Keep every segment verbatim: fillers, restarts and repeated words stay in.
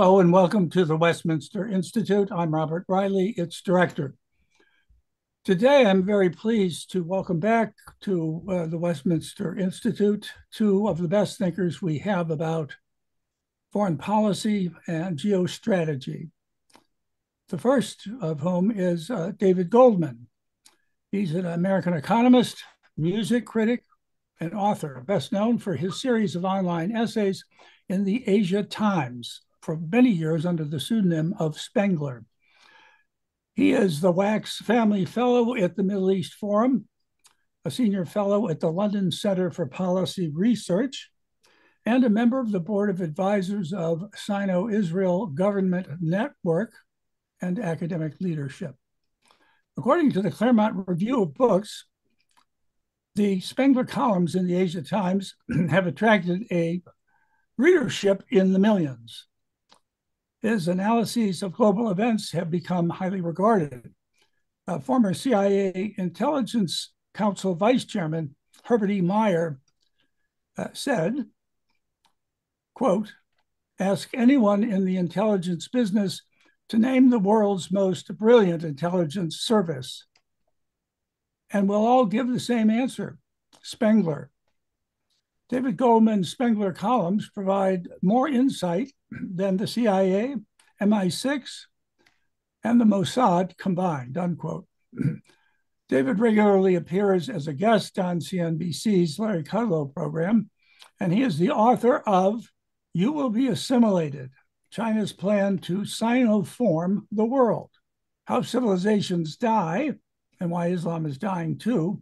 Hello and welcome to the Westminster Institute. I'm Robert Riley, its director. Today, I'm very pleased to welcome back to uh, the Westminster Institute two of the best thinkers we have about foreign policy and geostrategy. The first of whom is uh, David Goldman. He's an American economist, music critic, and author, best known for his series of online essays in the Asia Times for many years under the pseudonym of Spengler. He is the Wax Family Fellow at the Middle East Forum, a senior fellow at the London Center for Policy Research, and a member of the board of advisors of Sino-Israel Government Network and Academic Leadership. According to the Claremont Review of Books, the Spengler columns in the Asia Times have attracted a readership in the millions. His analyses of global events have become highly regarded. Uh, former C I A Intelligence Council Vice Chairman Herbert E. Meyer uh, said, quote, "Ask anyone in the intelligence business to name the world's most brilliant intelligence service, and we'll all give the same answer, Spengler." David Goldman's Spengler columns provide more insight than the C I A, M I six, and the Mossad combined, unquote. David regularly appears as a guest on C N B C's Larry Kudlow program, and he is the author of You Will Be Assimilated, China's Plan to Sinoform the World, How Civilizations Die, and Why Islam is Dying Too,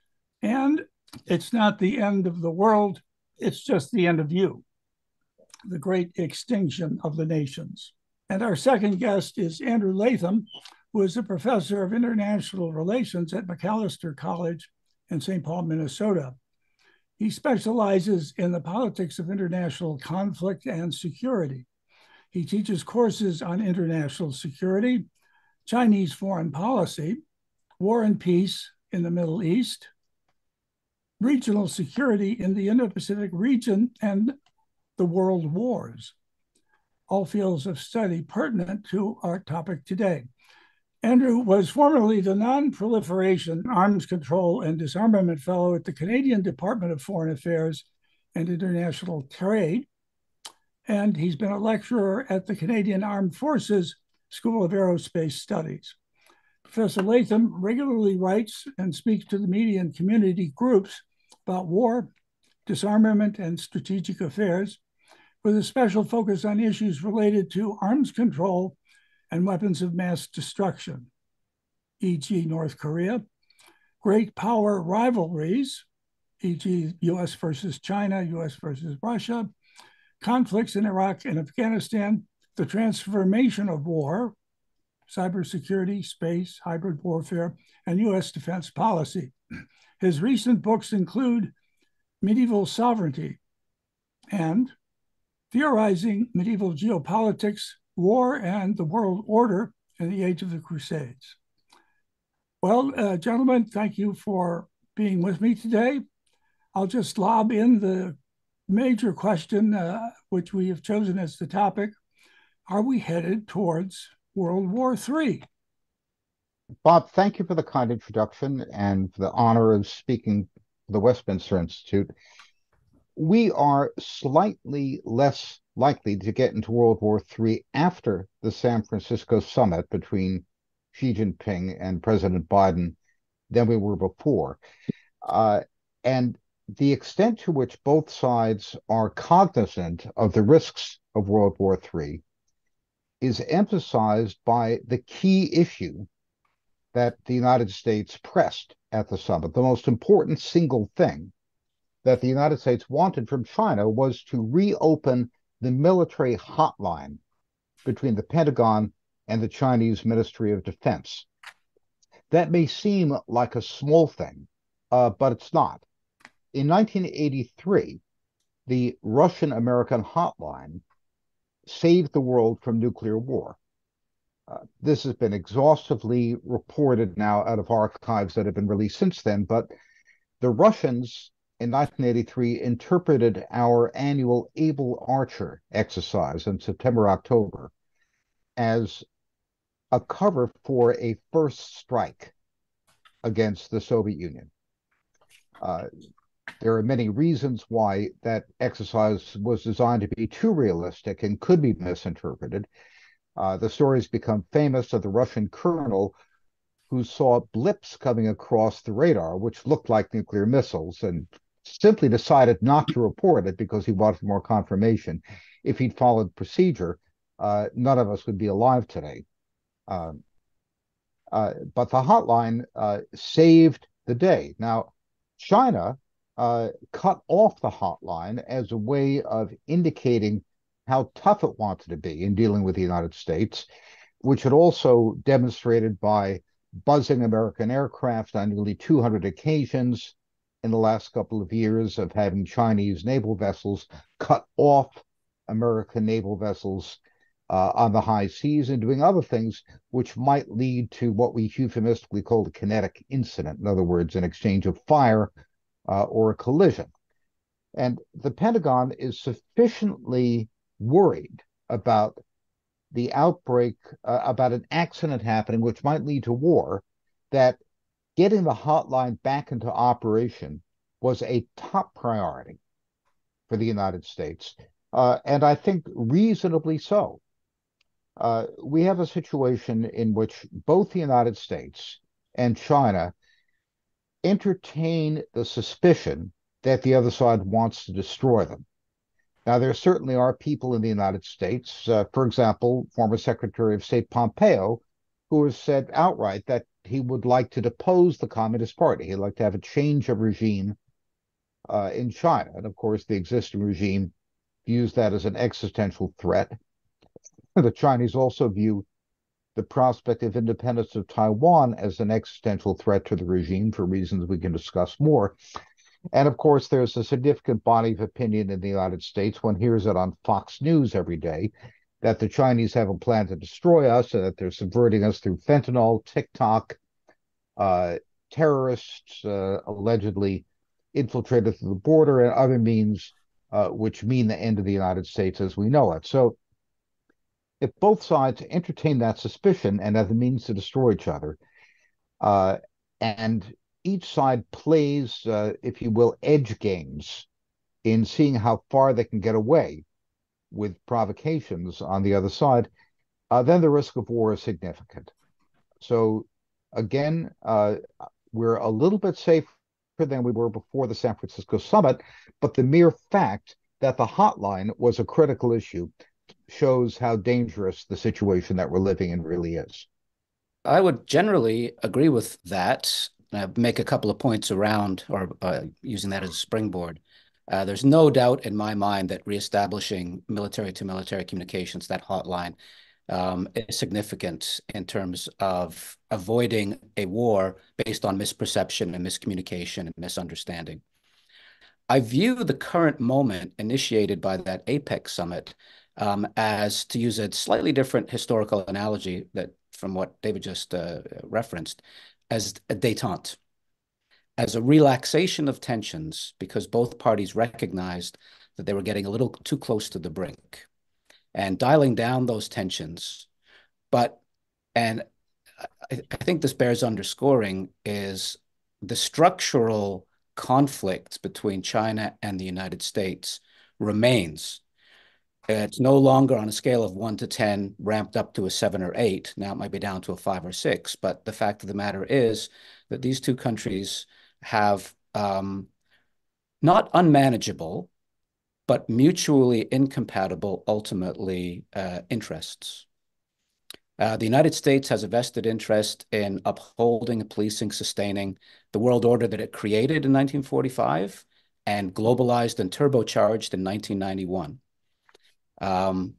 and It's Not the End of the World, It's Just the End of You, The Great Extinction of the Nations. And our second guest is Andrew Latham, who is a professor of international relations at Macalester College in Saint Paul, Minnesota. He specializes in the politics of international conflict and security. He teaches courses on international security, Chinese foreign policy, war and peace in the Middle East, regional security in the Indo-Pacific region, and the world wars, all fields of study pertinent to our topic today. Andrew was formerly the Non-Proliferation, Arms Control, and Disarmament Fellow at the Canadian Department of Foreign Affairs and International Trade, and he's been a lecturer at the Canadian Armed Forces School of Aerospace Studies. Professor Latham regularly writes and speaks to the media and community groups about war, disarmament, and strategic affairs, with a special focus on issues related to arms control and weapons of mass destruction, for example. North Korea, great power rivalries, for example. U S versus China, U S versus Russia, conflicts in Iraq and Afghanistan, the transformation of war, cybersecurity, space, hybrid warfare, and U S defense policy. His recent books include Medieval Sovereignty and Theorizing Medieval Geopolitics, War and the World Order in the Age of the Crusades. Well, uh, gentlemen, thank you for being with me today. I'll just lob in the major question, uh, which we have chosen as the topic. Are we headed towards World War Three? Bob, thank you for the kind introduction and for the honor of speaking to the Westminster Institute. We are slightly less likely to get into World War Three after the San Francisco summit between Xi Jinping and President Biden than we were before. Uh, and the extent to which both sides are cognizant of the risks of World War Three is emphasized by the key issue that the United States pressed at the summit. The most important single thing that the United States wanted from China was to reopen the military hotline between the Pentagon and the Chinese Ministry of Defense. That may seem like a small thing, uh, but it's not. In nineteen eighty-three, the Russian-American hotline saved the world from nuclear war. Uh, this has been exhaustively reported now out of archives that have been released since then, but the Russians in nineteen eighty-three interpreted our annual Able Archer exercise in September, October as a cover for a first strike against the Soviet Union. Uh, there are many reasons why that exercise was designed to be too realistic and could be misinterpreted. Uh, the stories become famous of the Russian colonel who saw blips coming across the radar, which looked like nuclear missiles, and simply decided not to report it because he wanted more confirmation. If he'd followed procedure, uh, none of us would be alive today. Uh, uh, but the hotline uh, saved the day. Now, China uh, cut off the hotline as a way of indicating how tough it wanted to be in dealing with the United States, which it also demonstrated by buzzing American aircraft on nearly two hundred occasions in the last couple of years, of having Chinese naval vessels cut off American naval vessels uh, on the high seas, and doing other things which might lead to what we euphemistically call a kinetic incident. In other words, an exchange of fire uh, or a collision. And the Pentagon is sufficiently worried about the outbreak, uh, about an accident happening which might lead to war, that getting the hotline back into operation was a top priority for the United States, uh, and I think reasonably so. Uh, we have a situation in which both the United States and China entertain the suspicion that the other side wants to destroy them. Now, there certainly are people in the United States, uh, for example, former Secretary of State Pompeo, who has said outright that he would like to depose the Communist Party. He'd like to have a change of regime uh, in China. And of course, the existing regime views that as an existential threat. The Chinese also view the prospect of independence of Taiwan as an existential threat to the regime for reasons we can discuss more. And of course, there's a significant body of opinion in the United States. One hears it on Fox News every day, that the Chinese have a plan to destroy us, and that they're subverting us through fentanyl, TikTok, uh, terrorists uh, allegedly infiltrated through the border, and other means uh, which mean the end of the United States as we know it. So if both sides entertain that suspicion and have the means to destroy each other, uh, and each side plays, uh, if you will, edge games in seeing how far they can get away with provocations on the other side, uh, then the risk of war is significant. So again, uh, we're a little bit safer than we were before the San Francisco summit, but the mere fact that the hotline was a critical issue shows how dangerous the situation that we're living in really is. I would generally agree with that. Uh, make a couple of points around, or uh, using that as a springboard. Uh, there's no doubt in my mind that reestablishing military-to-military communications, that hotline, um, is significant in terms of avoiding a war based on misperception and miscommunication and misunderstanding. I view the current moment initiated by that APEC summit um, as, to use a slightly different historical analogy that from what David just uh, referenced, as a détente, as a relaxation of tensions, because both parties recognized that they were getting a little too close to the brink, and dialing down those tensions. But, and I, I think this bears underscoring, is the structural conflict between China and the United States remains. It's no longer on a scale of one to ten ramped up to a seven or eight. Now it might be down to a five or six. But the fact of the matter is that these two countries have um, not unmanageable, but mutually incompatible, ultimately, uh, interests. Uh, the United States has a vested interest in upholding, policing, sustaining the world order that it created in nineteen forty-five and globalized and turbocharged in nineteen ninety-one. Um,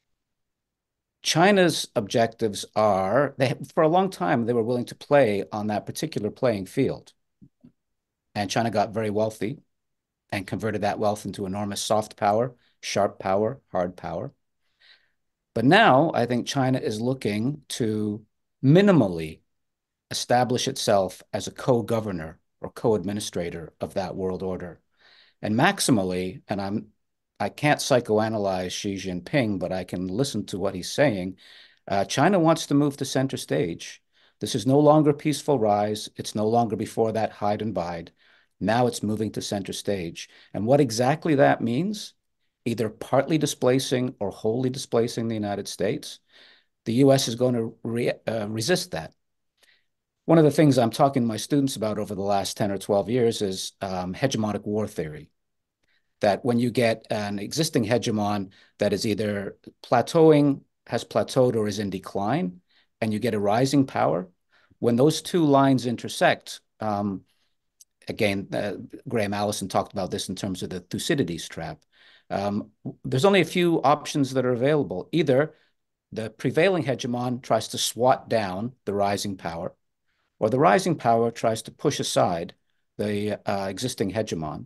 China's objectives are, they, for a long time, they were willing to play on that particular playing field. And China got very wealthy and converted that wealth into enormous soft power, sharp power, hard power. But now I think China is looking to minimally establish itself as a co-governor or co-administrator of that world order. And maximally, and I'm I can't psychoanalyze Xi Jinping, but I can listen to what he's saying. Uh, China wants to move to center stage. This is no longer peaceful rise. It's no longer before that hide and bide. Now it's moving to center stage. And what exactly that means, either partly displacing or wholly displacing the United States, the U S is going to re uh, resist that. One of the things I'm talking to my students about over the last ten or twelve years is um, hegemonic war theory. That when you get an existing hegemon that is either plateauing, has plateaued, or is in decline, and you get a rising power, when those two lines intersect, um, again, uh, Graham Allison talked about this in terms of the Thucydides trap. Um, there's only a few options that are available. Either the prevailing hegemon tries to swat down the rising power, or the rising power tries to push aside the uh, existing hegemon.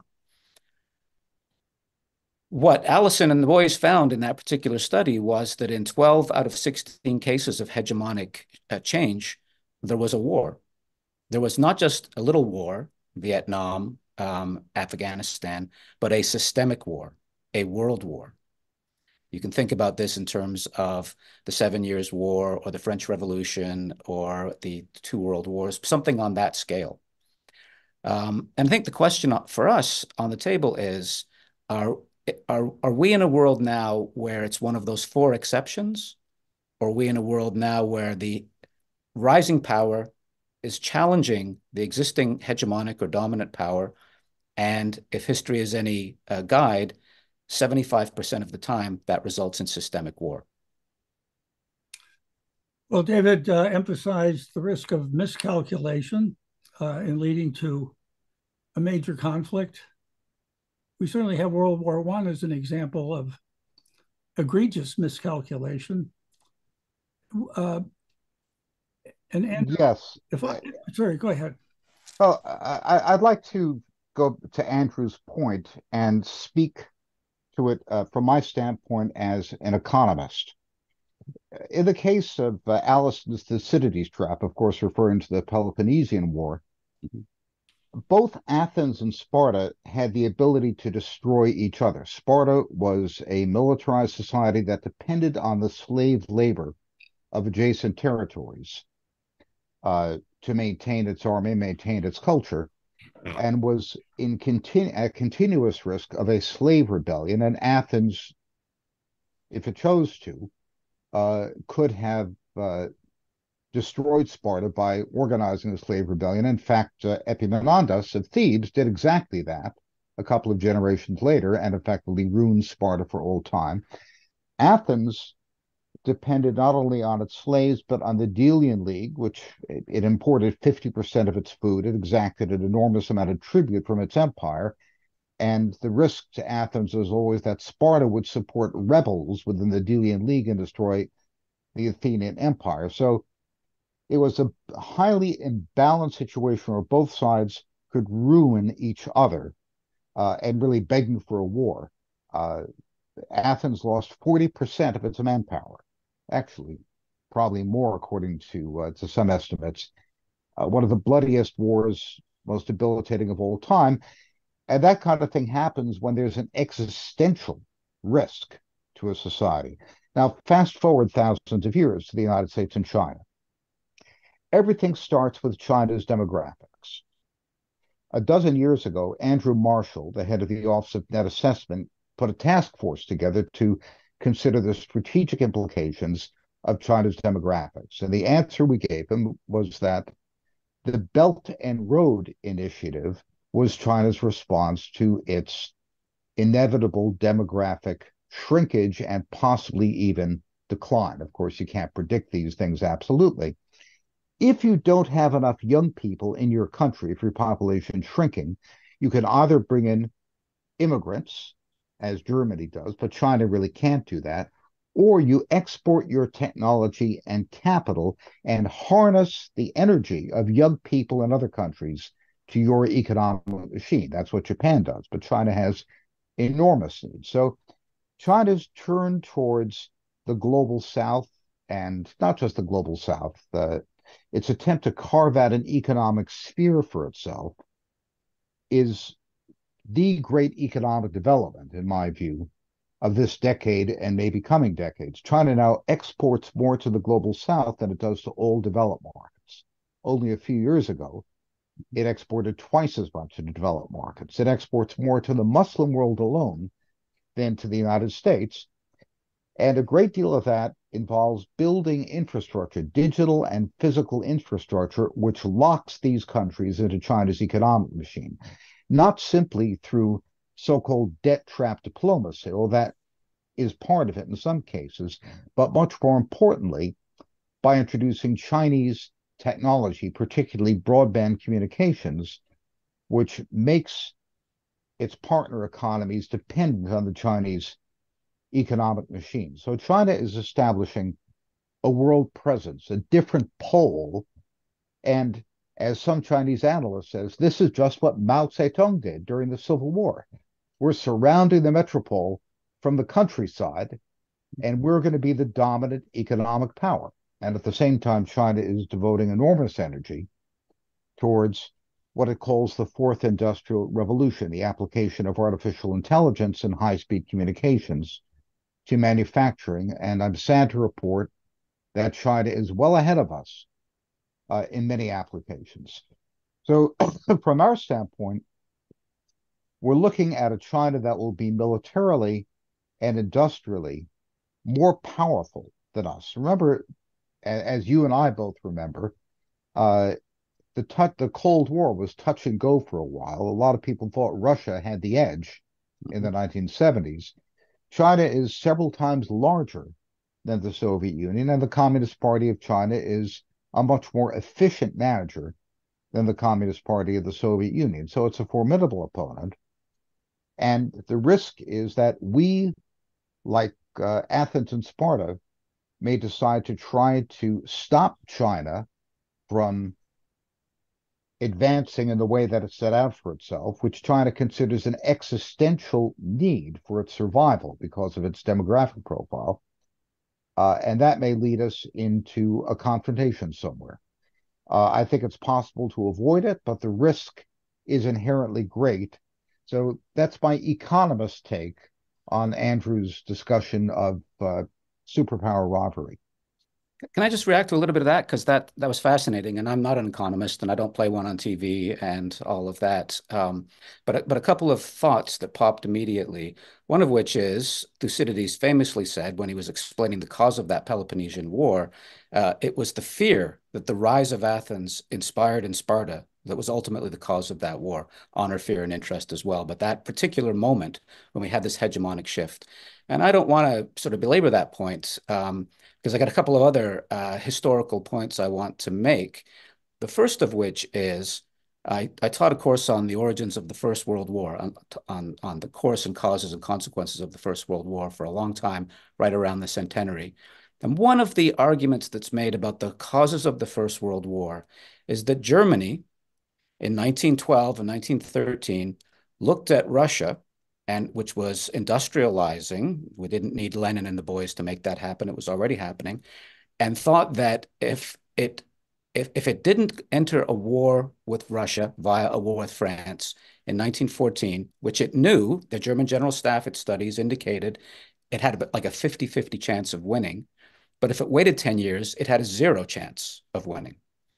What Allison and the boys found in that particular study was that in twelve out of sixteen cases of hegemonic uh, change, there was a war. There was not just a little war, Vietnam, um, Afghanistan, but a systemic war, a world war. You can think about this in terms of the Seven Years' War or the French Revolution or the two world wars, something on that scale. Um, and I think the question for us on the table is, are, are, are we in a world now where it's one of those four exceptions? Or are we in a world now where the rising power is challenging the existing hegemonic or dominant power? And if history is any uh, guide, seventy-five percent of the time, that results in systemic war. Well, David uh, emphasized the risk of miscalculation uh, in leading to a major conflict. We certainly have World War One as an example of egregious miscalculation. Uh, and, and yes, if I, sorry, go ahead. Well, I, I'd like to go to Andrew's point and speak to it uh, from my standpoint as an economist. In the case of uh, Allison's Thucydides trap, of course, referring to the Peloponnesian War, mm-hmm. both Athens and Sparta had the ability to destroy each other. Sparta was a militarized society that depended on the slave labor of adjacent territories uh, to maintain its army, maintain its culture, and was in continu- at continuous risk of a slave rebellion. And Athens, if it chose to, uh, could have uh, destroyed Sparta by organizing a slave rebellion. In fact, uh, Epaminondas of Thebes did exactly that a couple of generations later and effectively ruined Sparta for all time. Athens depended not only on its slaves, but on the Delian League, which it, it imported fifty percent of its food. It exacted an enormous amount of tribute from its empire. And the risk to Athens was always that Sparta would support rebels within the Delian League and destroy the Athenian Empire. So it was a highly imbalanced situation where both sides could ruin each other uh, and really begging for a war. Uh, Athens lost forty percent of its manpower. Actually, probably more, according to uh, to some estimates. Uh, one of the bloodiest wars, most debilitating of all time. And that kind of thing happens when there's an existential risk to a society. Now, fast forward thousands of years to the United States and China. Everything starts with China's demographics. A dozen years ago, Andrew Marshall, the head of the Office of Net Assessment, put a task force together to consider the strategic implications of China's demographics. And the answer we gave him was that the Belt and Road Initiative was China's response to its inevitable demographic shrinkage and possibly even decline. Of course, you can't predict these things absolutely. If you don't have enough young people in your country, if your population is shrinking, you can either bring in immigrants, as Germany does, but China really can't do that, or you export your technology and capital and harness the energy of young people in other countries to your economic machine. That's what Japan does, but China has enormous needs. So China's turned towards the global south, and not just the global south, the, its attempt to carve out an economic sphere for itself is the great economic development, in my view, of this decade and maybe coming decades. China now exports more to the global south than it does to all developed markets. Only a few years ago, it exported twice as much to the developed markets. It exports more to the Muslim world alone than to the United States. And a great deal of that involves building infrastructure, digital and physical infrastructure, which locks these countries into China's economic machine, not simply through so-called debt trap diplomacy, or that is part of it in some cases, but much more importantly, by introducing Chinese technology, particularly broadband communications, which makes its partner economies dependent on the Chinese economic machine. So China is establishing a world presence, a different pole. And as some Chinese analyst says, this is just what Mao Zedong did during the Civil War. We're surrounding the metropole from the countryside, and we're going to be the dominant economic power. And at the same time, China is devoting enormous energy towards what it calls the fourth industrial revolution, the application of artificial intelligence and high-speed communications to manufacturing. And I'm sad to report that China is well ahead of us uh, in many applications. So from our standpoint, we're looking at a China that will be militarily and industrially more powerful than us. Remember, as you and I both remember, uh, the, t- the Cold War was touch and go for a while. A lot of people thought Russia had the edge in the nineteen seventies. China is several times larger than the Soviet Union, and the Communist Party of China is a much more efficient manager than the Communist Party of the Soviet Union. So it's a formidable opponent. And the risk is that we, like uh, Athens and Sparta, may decide to try to stop China from advancing in the way that it set out for itself, which China considers an existential need for its survival because of its demographic profile. Uh, and that may lead us into a confrontation somewhere. Uh, I think it's possible to avoid it, but the risk is inherently great. So that's my economist take on Andrew's discussion of uh, superpower rivalry. Can I just react to a little bit of that? Because that that was fascinating, and I'm not an economist, and I don't play one on T V and all of that. Um, but, but a couple of thoughts that popped immediately, one of which is Thucydides famously said when he was explaining the cause of that Peloponnesian War, uh, it was the fear that the rise of Athens inspired in Sparta that was ultimately the cause of that war, honor, fear, and interest as well. But that particular moment when we had this hegemonic shift, and I don't want to sort of belabor that point, um, because I got a couple of other uh, historical points I want to make. The first of which is I, I taught a course on the origins of the First World War, on, on, on the course and causes and consequences of the First World War for a long time, right around the centenary. And one of the arguments that's made about the causes of the First World War is that Germany in nineteen twelve and nineteen thirteen looked at Russia, and which was industrializing. We didn't need Lenin and the boys to make that happen. It was already happening, and thought that if it if, if it didn't enter a war with Russia via a war with France in nineteen fourteen, which it knew, the German General Staff, its studies indicated it had like a fifty fifty chance of winning. But if it waited ten years, it had a zero chance of winning.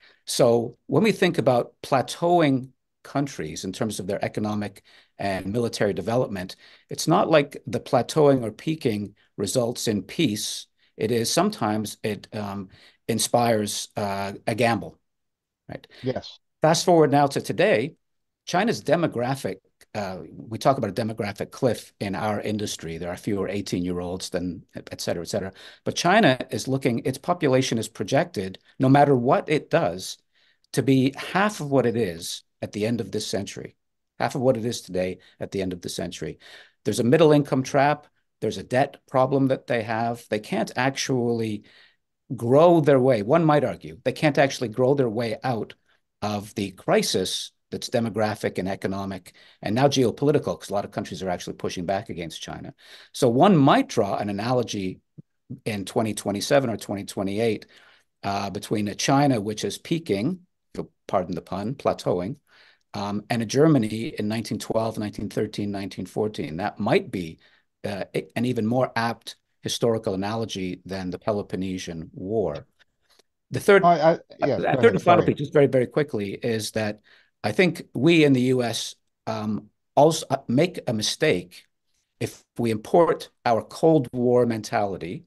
So when we think about plateauing countries in terms of their economic and military development, it's not like the plateauing or peaking results in peace. It is sometimes it um, inspires uh, a gamble, right? Yes. Fast forward now to today, China's demographic, uh, we talk about a demographic cliff in our industry. There are fewer eighteen-year-olds than et cetera, et cetera. But China is looking, its population is projected, no matter what it does, to be half of what it is at the end of this century, half of what it is today at the end of the century. There's a middle income trap. There's a debt problem that they have. They can't actually grow their way. One might argue they can't actually grow their way out of the crisis that's demographic and economic and now geopolitical, because a lot of countries are actually pushing back against China. So one might draw an analogy in twenty twenty-seven or twenty twenty-eight uh, between a China which is peaking, pardon the pun, plateauing, um, and a Germany in nineteen twelve, nineteen thirteen, nineteen fourteen. That might be uh, an even more apt historical analogy than the Peloponnesian War. The third, I, I uh, yeah, go third ahead. and final Sorry. piece, just very, very quickly, is that I think we in the U S um, also make a mistake if we import our Cold War mentality,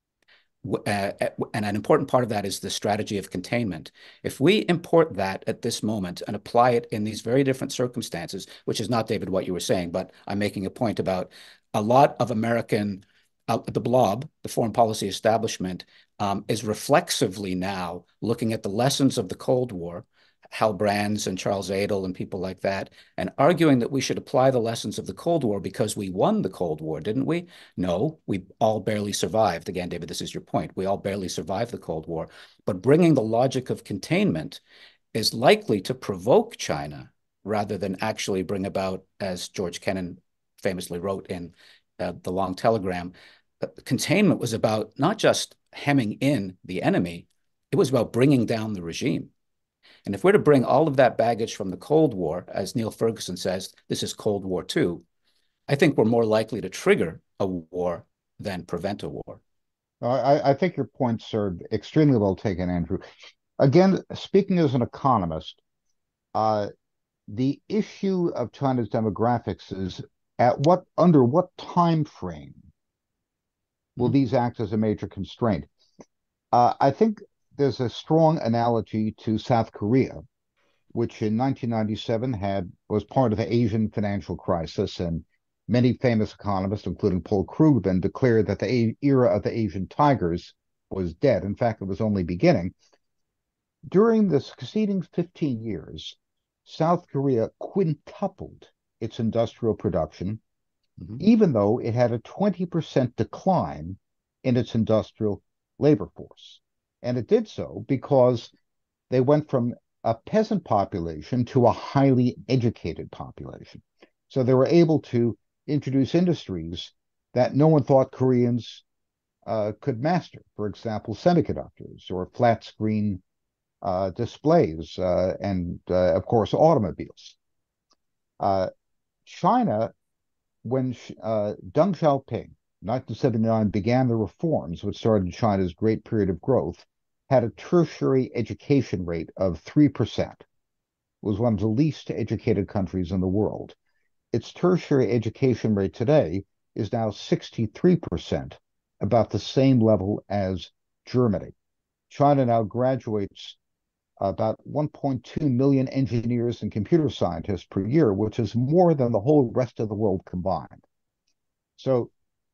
uh, and an important part of that is the strategy of containment. If we import that at this moment and apply it in these very different circumstances, which is not, David, what you were saying, but I'm making a point about a lot of American, uh, the blob, the foreign policy establishment, um, is reflexively now looking at the lessons of the Cold War, Hal Brands and Charles Adel and people like that, and arguing that we should apply the lessons of the Cold War because we won the Cold War, didn't we? No, we all barely survived. Again, David, this is your point. We all barely survived the Cold War. But bringing the logic of containment is likely to provoke China rather than actually bring about, as George Kennan famously wrote in uh, The Long Telegram, uh, containment was about not just hemming in the enemy, it was about bringing down the regime. And if we're to bring all of that baggage from the Cold War, as Neil Ferguson says, this is Cold War Two, I think we're more likely to trigger a war than prevent a war. I, I think your points are extremely well taken, Andrew. Again, speaking as an economist, uh, the issue of China's demographics is at what under what time frame will mm-hmm. these act as a major constraint? Uh, I think there's a strong analogy to South Korea, which in nineteen ninety-seven had was part of the Asian financial crisis, and many famous economists, including Paul Krugman, declared that the era of the Asian tigers was dead. In fact, it was only beginning. During the succeeding fifteen years, South Korea quintupled its industrial production, mm-hmm. even though it had a twenty percent decline in its industrial labor force. And it did so because they went from a peasant population to a highly educated population. So they were able to introduce industries that no one thought Koreans uh, could master. For example, semiconductors or flat screen uh, displays uh, and, uh, of course, automobiles. Uh, China, when uh, Deng Xiaoping, nineteen seventy-nine, began the reforms which started China's great period of growth, had a tertiary education rate of three percent. It was one of the least educated countries in the world. Its tertiary education rate today is now sixty-three percent, about the same level as Germany. China now graduates about one point two million engineers and computer scientists per year, which is more than the whole rest of the world combined. So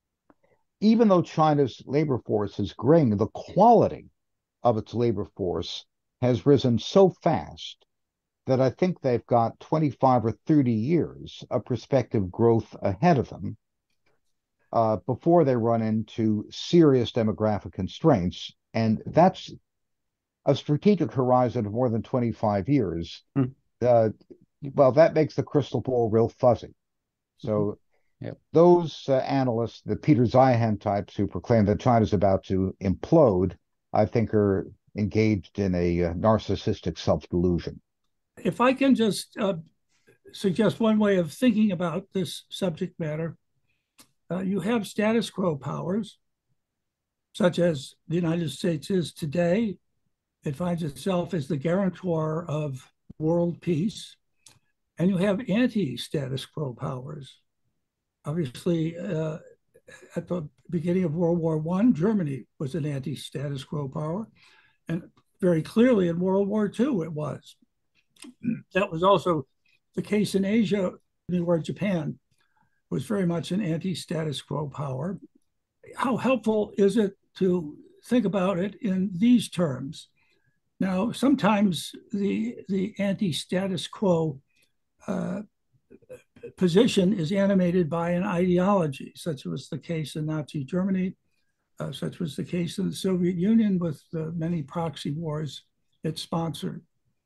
even though China's labor force is growing, the quality of its labor force has risen so fast that I think they've got twenty-five or thirty years of prospective growth ahead of them uh, before they run into serious demographic constraints. And that's a strategic horizon of more than twenty-five years. Mm. Uh, well, that makes the crystal ball real fuzzy. So yep. those uh, analysts, the Peter Zeihan types who proclaim that China's about to implode, I think are engaged in a uh, narcissistic self-delusion. If I can just uh, suggest one way of thinking about this subject matter, uh, you have status quo powers, such as the United States is today. It finds itself as the guarantor of world peace. And you have anti-status quo powers. Obviously, uh, at the beginning of World War One, Germany was an anti-status quo power. And very clearly in World War Two, it was. That was also the case in Asia, where Japan was very much an anti-status quo power. How helpful is it to think about it in these terms? Now, sometimes the, the anti-status quo uh, position is animated by an ideology, such was the case in Nazi Germany, uh, such was the case in the Soviet Union with the many proxy wars it sponsored.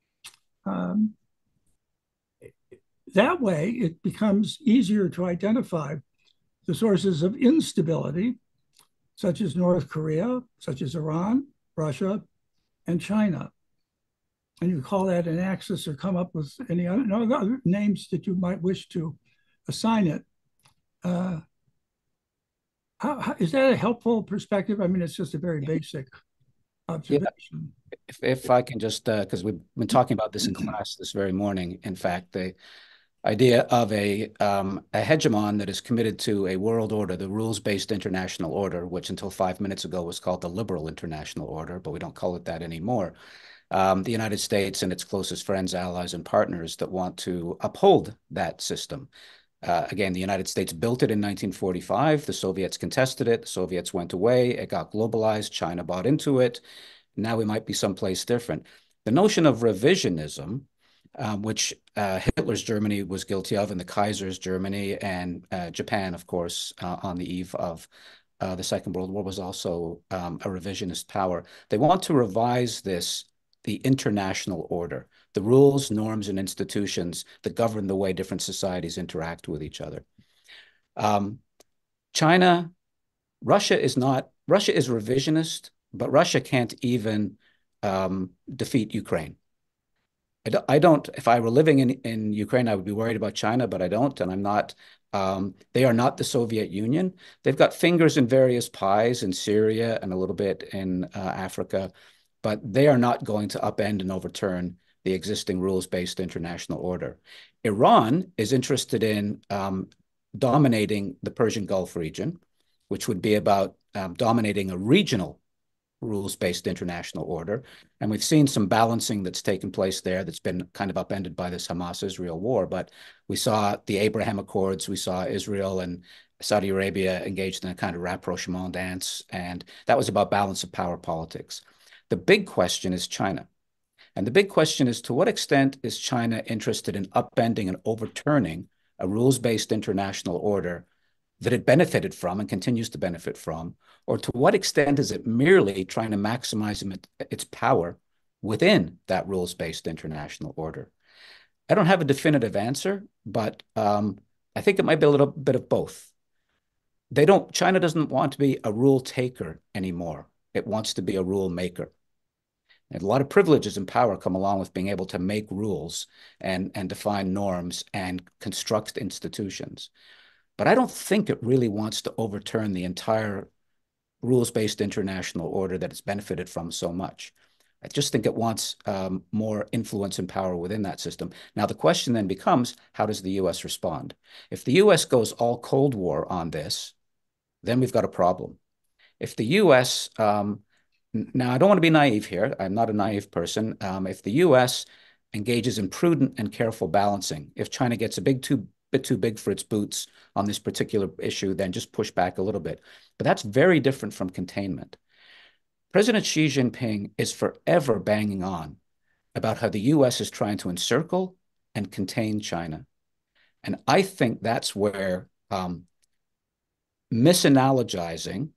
Um, that way, it becomes easier to identify the sources of instability, such as North Korea, such as Iran, Russia, and China. and you call that an axis, or come up with any other, other names that you might wish to assign it. Uh, how, how, is that a helpful perspective? I mean, it's just a very basic Yeah, observation. if, if I can just, because uh, we've been talking about this in class this very morning. In fact, the idea of a, um, a hegemon that is committed to a world order, the rules-based international order, which until five minutes ago was called the liberal international order, but we don't call it that anymore. Um, the United States and its closest friends, allies, and partners that want to uphold that system. Uh, again, the United States built it in nineteen forty-five. The Soviets contested it. The Soviets went away. It got globalized. China bought into it. Now we might be someplace different. The notion of revisionism, um, which uh, Hitler's Germany was guilty of, and the Kaiser's Germany and uh, Japan, of course, uh, on the eve of uh, the Second World War, was also um, a revisionist power. They want to revise this, the international order, the rules, norms, and institutions that govern the way different societies interact with each other. Um, China, Russia is not, Russia is revisionist, but Russia can't even um, defeat Ukraine. I don't, I don't, if I were living in, in Ukraine, I would be worried about China, but I don't, and I'm not. Um, they are not the Soviet Union. They've got fingers in various pies in Syria and a little bit in uh, Africa, but they are not going to upend and overturn the existing rules-based international order. Iran is interested in um, dominating the Persian Gulf region, which would be about um, dominating a regional rules-based international order. And we've seen some balancing that's taken place there that's been kind of upended by this Hamas-Israel war. But we saw the Abraham Accords, we saw Israel and Saudi Arabia engaged in a kind of rapprochement dance, and that was about balance of power politics. The big question is China. And the big question is, to what extent is China interested in upending and overturning a rules-based international order that it benefited from and continues to benefit from? Or to what extent is it merely trying to maximize its power within that rules-based international order? I don't have a definitive answer, but um, I think it might be a little bit of both. They don't, China doesn't want to be a rule taker anymore. It wants to be a rule maker. And a lot of privileges and power come along with being able to make rules and, and define norms and construct institutions. But I don't think it really wants to overturn the entire rules-based international order that it's benefited from so much. I just think it wants um, more influence and power within that system. Now, the question then becomes, how does the U S respond? If the U S goes all Cold War on this, then we've got a problem. If the U S, um, now I don't want to be naive here, I'm not a naive person. Um, if the U S engages in prudent and careful balancing, if China gets a big too bit too big for its boots on this particular issue, then just push back a little bit. But that's very different from containment. President Xi Jinping is forever banging on about how the U S is trying to encircle and contain China. And I think that's where um, misanalogizing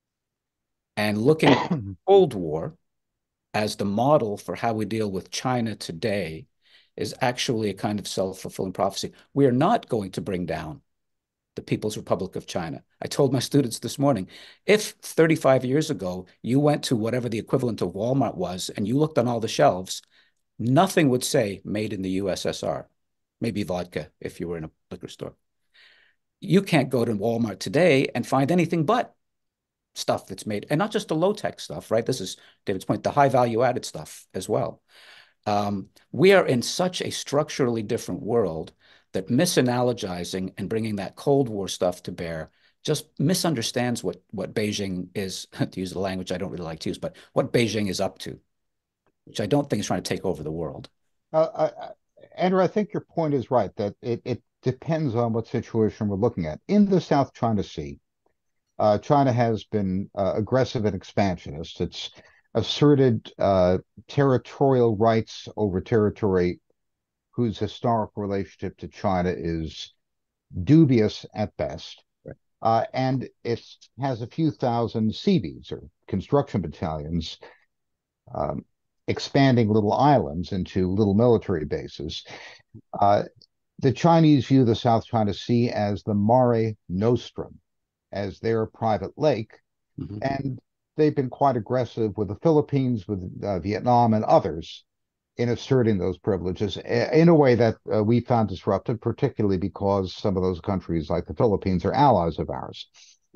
and looking at the Cold War as the model for how we deal with China today is actually a kind of self-fulfilling prophecy. We are not going to bring down the People's Republic of China. I told my students this morning, if thirty-five years ago you went to whatever the equivalent of Walmart was and you looked on all the shelves, nothing would say made in the U S S R, maybe vodka if you were in a liquor store. You can't go to Walmart today and find anything but stuff that's made, and not just the low-tech stuff, right? This is David's point, the high value-added stuff as well. Um, we are in such a structurally different world that misanalogizing and bringing that Cold War stuff to bear just misunderstands what, what Beijing is, to use the language I don't really like to use, but what Beijing is up to, which I don't think is trying to take over the world. Uh, I, Andrew, I think your point is right, that it, it depends on what situation we're looking at. In the South China Sea, uh, China has been uh, aggressive and expansionist. It's asserted uh, territorial rights over territory whose historic relationship to China is dubious at best. Right. Uh, and it has a few thousand C Bs, or construction battalions, um, expanding little islands into little military bases. Uh, the Chinese view the South China Sea as the Mare Nostrum, as their private lake, Mm-hmm. and they've been quite aggressive with the Philippines, with uh, Vietnam, and others in asserting those privileges in a way that uh, we found disruptive, particularly because some of those countries, like the Philippines, are allies of ours.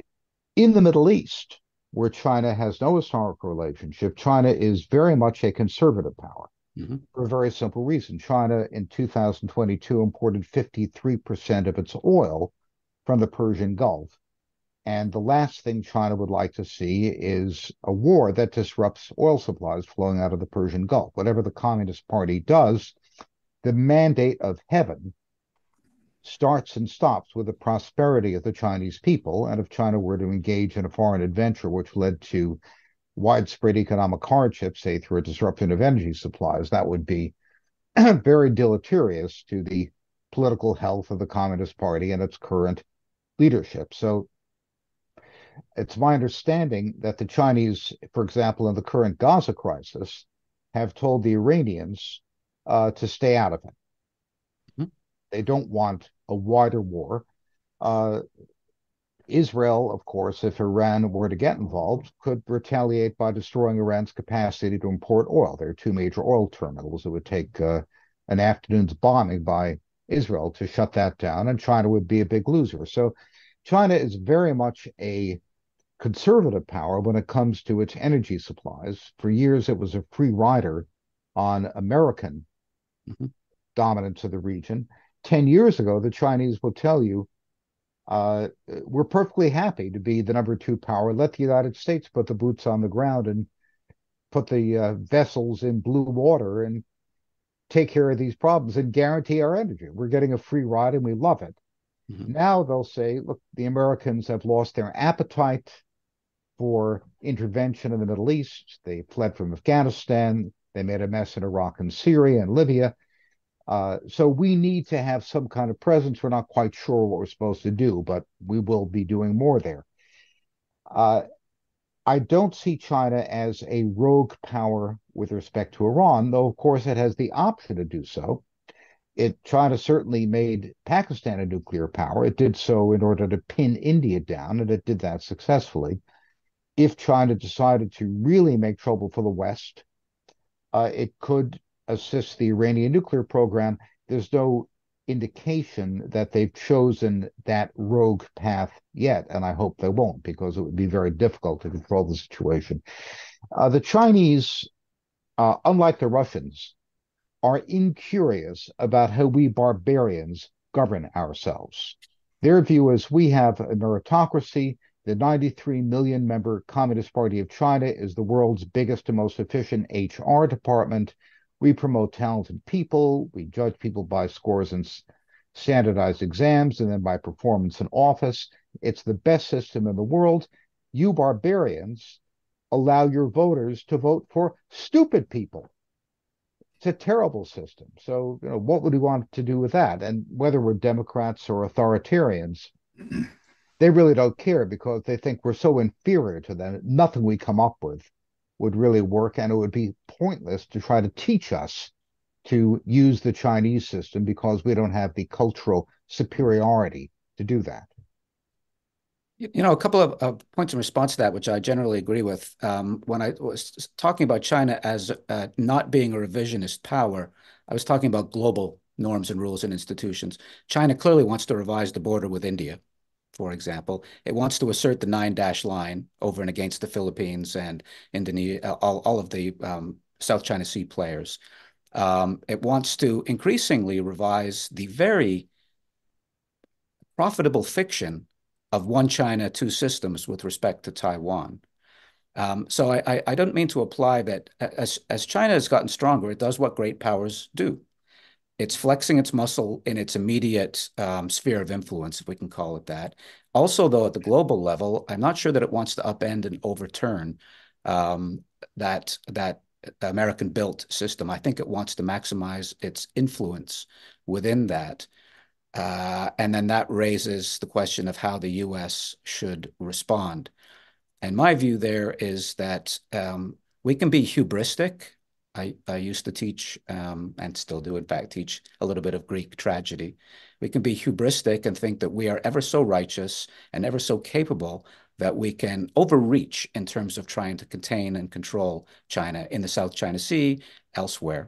In the Middle East, where China has no historical relationship, China is very much a conservative power. Mm-hmm. For a very simple reason. China in two thousand twenty-two imported fifty-three percent of its oil from the Persian Gulf. And the last thing China would like to see is a war that disrupts oil supplies flowing out of the Persian Gulf. Whatever the Communist Party does, the mandate of heaven starts and stops with the prosperity of the Chinese people. And if China were to engage in a foreign adventure, which led to widespread economic hardship, say through a disruption of energy supplies, that would be very deleterious to the political health of the Communist Party and its current leadership. So it's my understanding that the Chinese, for example, in the current Gaza crisis, have told the Iranians uh, to stay out of it. Mm-hmm. They don't want a wider war. Uh, Israel, of course, if Iran were to get involved, could retaliate by destroying Iran's capacity to import oil. There are two major oil terminals. It would take uh, an afternoon's bombing by Israel to shut that down, and China would be a big loser. So China is very much a conservative power when it comes to its energy supplies. For years, it was a free rider on American mm-hmm. dominance of the region. Ten years ago, the Chinese will tell you, Uh, we're perfectly happy to be the number two power. Let the United States put the boots on the ground and put the uh, vessels in blue water and take care of these problems and guarantee our energy. We're getting a free ride and we love it. Mm-hmm. Now they'll say, look, the Americans have lost their appetite for intervention in the Middle East. They fled from Afghanistan. They made a mess in Iraq and Syria and Libya. Uh, so we need to have some kind of presence. We're not quite sure what we're supposed to do, but we will be doing more there. Uh, I don't see China as a rogue power with respect to Iran, though, of course, it has the option to do so. It China certainly made Pakistan a nuclear power. It did so in order to pin India down, and it did that successfully. If China decided to really make trouble for the West, uh, it could assist the Iranian nuclear program. There's no indication that they've chosen that rogue path yet, and I hope they won't, because it would be very difficult to control the situation. Uh, the Chinese, uh, unlike the Russians, are incurious about how we barbarians govern ourselves. Their view is we have a meritocracy. The ninety-three million member Communist Party of China is the world's biggest and most efficient H R department. We promote talented people. We judge people by scores and standardized exams, and then by performance in office. It's the best system in the world. You barbarians allow your voters to vote for stupid people. It's a terrible system. So, you know, what would we want to do with that? And whether we're Democrats or authoritarians, they really don't care, because they think we're so inferior to them. Nothing we come up with would really work, and it would be pointless to try to teach us to use the Chinese system, because we don't have the cultural superiority to do that. You know, a couple of uh, points in response to that, which I generally agree with. Um, when I was talking about China as uh, not being a revisionist power, I was talking about global norms and rules and institutions. China clearly wants to revise the border with India, for example. It wants to assert the nine-dash line over and against the Philippines and Indonesia, all, all of the um, South China Sea players. Um, it wants to increasingly revise the very profitable fiction of one China, two systems with respect to Taiwan. Um, so I, I, I don't mean to imply that as, as China has gotten stronger, it does what great powers do. It's flexing its muscle in its immediate um, sphere of influence, if we can call it that. Also, though, at the global level, I'm not sure that it wants to upend and overturn um, that, that American-built system. I think it wants to maximize its influence within that. Uh, and then that raises the question of how the U S should respond. And my view there is that um, we can be hubristic. I, I used to teach, um, and still do, in fact, teach a little bit of Greek tragedy. We can be hubristic and think that we are ever so righteous and ever so capable that we can overreach in terms of trying to contain and control China in the South China Sea, elsewhere.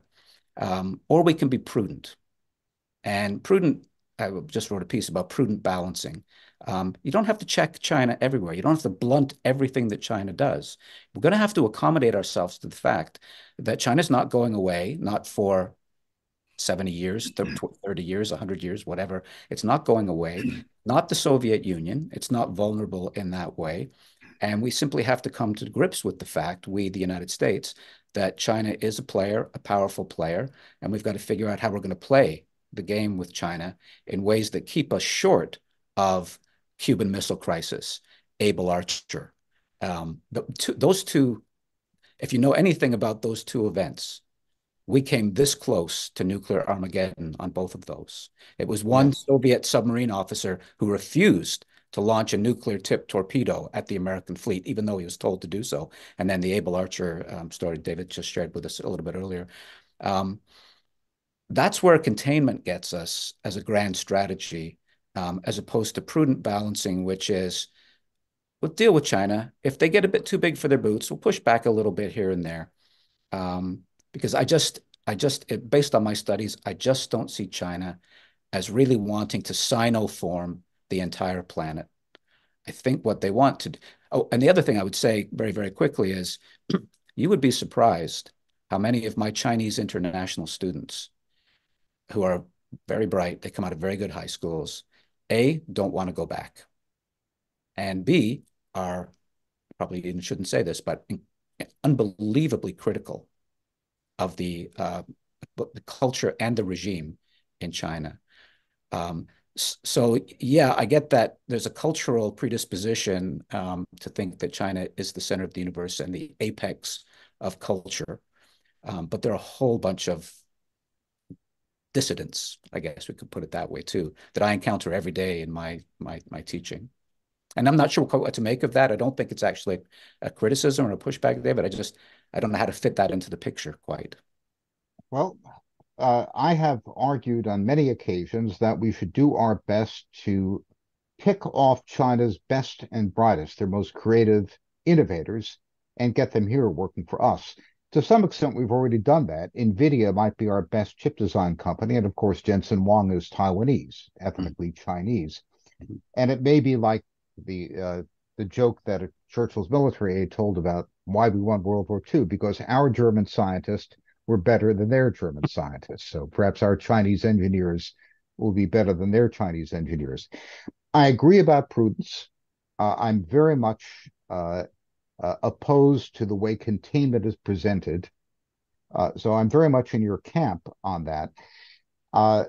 um, or we can be prudent. And prudent, I just wrote a piece about prudent balancing. Um, you don't have to check China everywhere. You don't have to blunt everything that China does. We're going to have to accommodate ourselves to the fact that China's not going away, not for seventy years, thirty years, one hundred years, whatever. It's not going away, not the Soviet Union. It's not vulnerable in that way. And we simply have to come to grips with the fact, we, the United States, that China is a player, a powerful player, and we've got to figure out how we're going to play the game with China in ways that keep us short of Cuban Missile Crisis, Able Archer. Um, the, two, those two, if you know anything about those two events, we came this close to nuclear Armageddon on both of those. It was one yes. Soviet submarine officer who refused to launch a nuclear-tipped torpedo at the American fleet, even though he was told to do so. And then the Able Archer um, story David just shared with us a little bit earlier. Um, that's where containment gets us as a grand strategy, um, as opposed to prudent balancing, which is, we'll deal with China. If they get a bit too big for their boots, we'll push back a little bit here and there. Um, because I just, I just, it, based on my studies, I just don't see China as really wanting to sinoform the entire planet. I think what they want to do. Oh, and the other thing I would say very, very quickly is you would be surprised how many of my Chinese international students who are very bright, they come out of very good high schools, A, don't want to go back, and B, are probably even shouldn't say this, but unbelievably critical of the, uh, the culture and the regime in China. Um, so, yeah, I get that there's a cultural predisposition um, to think that China is the center of the universe and the apex of culture. Um, but there are a whole bunch of dissidents, I guess we could put it that way too, that I encounter every day in my, my, my teaching. And I'm not sure what to make of that. I don't think it's actually a criticism or a pushback, David. I just, I don't know how to fit that into the picture quite. Well, uh, I have argued on many occasions that we should do our best to pick off China's best and brightest, their most creative innovators, and get them here working for us. To some extent, we've already done that. NVIDIA might be our best chip design company, and of course, Jensen Huang is Taiwanese, ethnically mm-hmm. Chinese. Mm-hmm. And it may be like the uh, the joke that Churchill's military aide told about why we won World War Two, because our German scientists were better than their German scientists. So perhaps our Chinese engineers will be better than their Chinese engineers. I agree about prudence. Uh, I'm very much uh, uh, opposed to the way containment is presented. Uh, so I'm very much in your camp on that. Uh,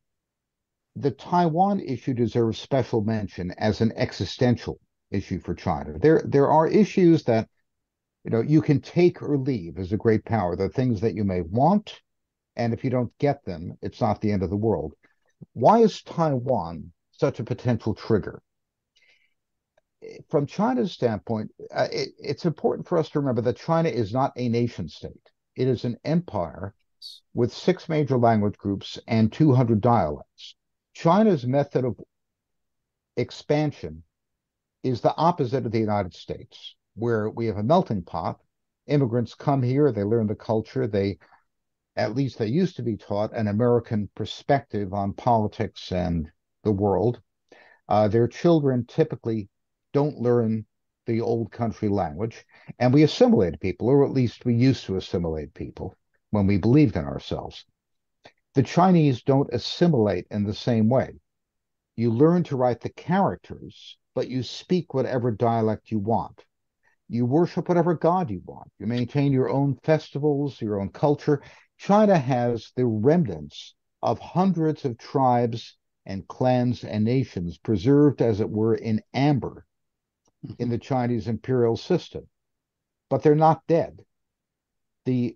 the Taiwan issue deserves special mention as an existential issue for China. There, there are issues that, you know, you can take or leave as a great power. There are things that you may want, and if you don't get them, it's not the end of the world. Why is Taiwan such a potential trigger? From China's standpoint, uh, it, it's important for us to remember that China is not a nation state. It is an empire with six major language groups and two hundred dialects. China's method of expansion is the opposite of the United States, where we have a melting pot. Immigrants come here, they learn the culture, they, at least they used to be taught an American perspective on politics and the world. Uh, their children typically don't learn the old country language, and we assimilate people, or at least we used to assimilate people when we believed in ourselves. The Chinese don't assimilate in the same way. You learn to write the characters, but you speak whatever dialect you want. You worship whatever god you want. You maintain your own festivals, your own culture. China has the remnants of hundreds of tribes and clans and nations preserved, as it were, in amber in the Chinese imperial system. But they're not dead. The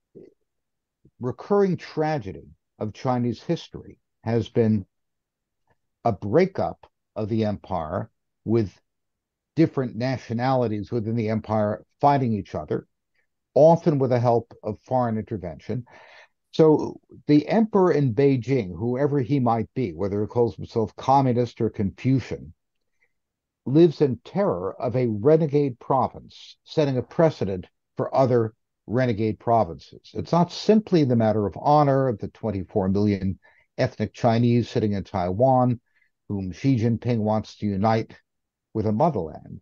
recurring tragedy of Chinese history has been a breakup of the empire with different nationalities within the empire fighting each other, often with the help of foreign intervention. So the emperor in Beijing, whoever he might be, whether he calls himself communist or Confucian, lives in terror of a renegade province, setting a precedent for other renegade provinces. It's not simply the matter of honor of the twenty-four million ethnic Chinese sitting in Taiwan, whom Xi Jinping wants to unite with a motherland.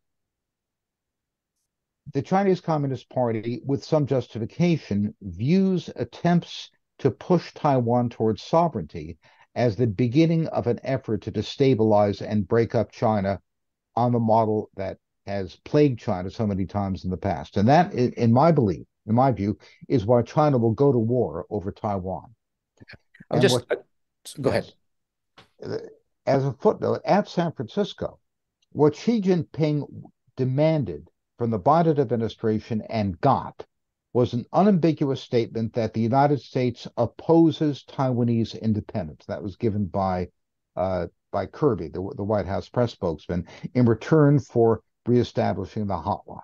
The Chinese Communist Party, with some justification, views attempts to push Taiwan towards sovereignty as the beginning of an effort to destabilize and break up China on the model that has plagued China so many times in the past. And that, in my belief, in my view, is why China will go to war over Taiwan. I'll just what, uh, go yes, ahead. As a footnote, at San Francisco, what Xi Jinping demanded from the Biden administration and got was an unambiguous statement that the United States opposes Taiwanese independence. That was given by uh, by Kirby, the, the White House press spokesman, in return for reestablishing the hotline.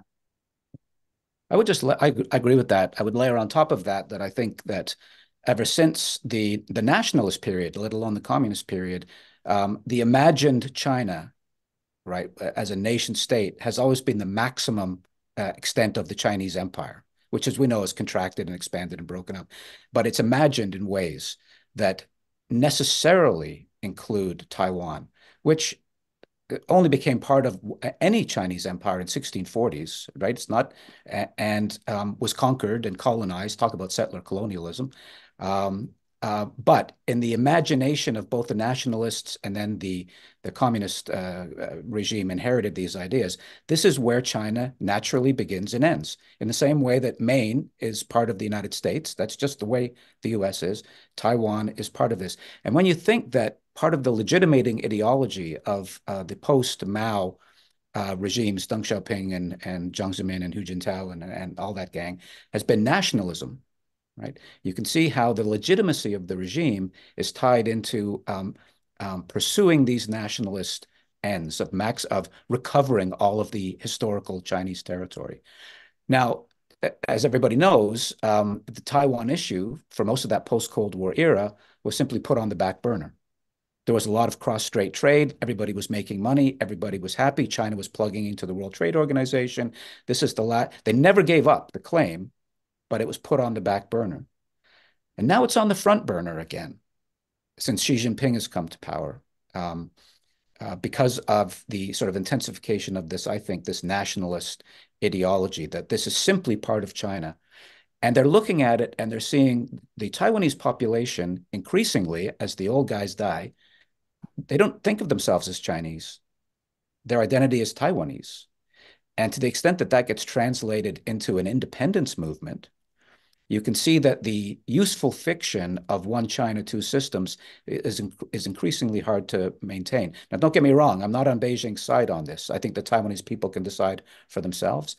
I would just, I, I agree with that. I would layer on top of that that I think that ever since the, the nationalist period, let alone the communist period, um, the imagined China, right, as a nation state has always been the maximum uh, extent of the Chinese empire, which, as we know, has contracted and expanded and broken up. But it's imagined in ways that necessarily include Taiwan, which only became part of any Chinese empire in sixteen forties, right? It's not, and um, was conquered and colonized. Talk about settler colonialism. Um, uh, but in the imagination of both the nationalists and then the, the communist uh, regime inherited these ideas, this is where China naturally begins and ends. In the same way that Maine is part of the United States, that's just the way the U S is, Taiwan is part of this. And when you think that part of the legitimating ideology of uh, the post-Mao uh, regimes, Deng Xiaoping and, and Jiang Zemin and Hu Jintao and, and all that gang, has been nationalism, right? You can see how the legitimacy of the regime is tied into um, um, pursuing these nationalist ends of max of recovering all of the historical Chinese territory. Now, as everybody knows, um, the Taiwan issue for most of that post-Cold War era was simply put on the back burner. There was a lot of cross-strait trade. Everybody was making money. Everybody was happy. China was plugging into the World Trade Organization. This is the last. They never gave up the claim, but it was put on the back burner. And now it's on the front burner again, since Xi Jinping has come to power, um, uh, because of the sort of intensification of this, I think, this nationalist ideology, that this is simply part of China. And they're looking at it and they're seeing the Taiwanese population increasingly, as the old guys die, they don't think of themselves as Chinese. Their identity is Taiwanese. And to the extent that that gets translated into an independence movement, you can see that the useful fiction of one China, two systems is, is increasingly hard to maintain. Now, don't get me wrong. I'm not on Beijing's side on this. I think the Taiwanese people can decide for themselves.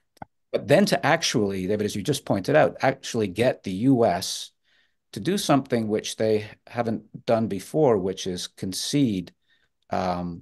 But then to actually, David, as you just pointed out, actually get the U S to do something which they haven't done before, which is concede, um,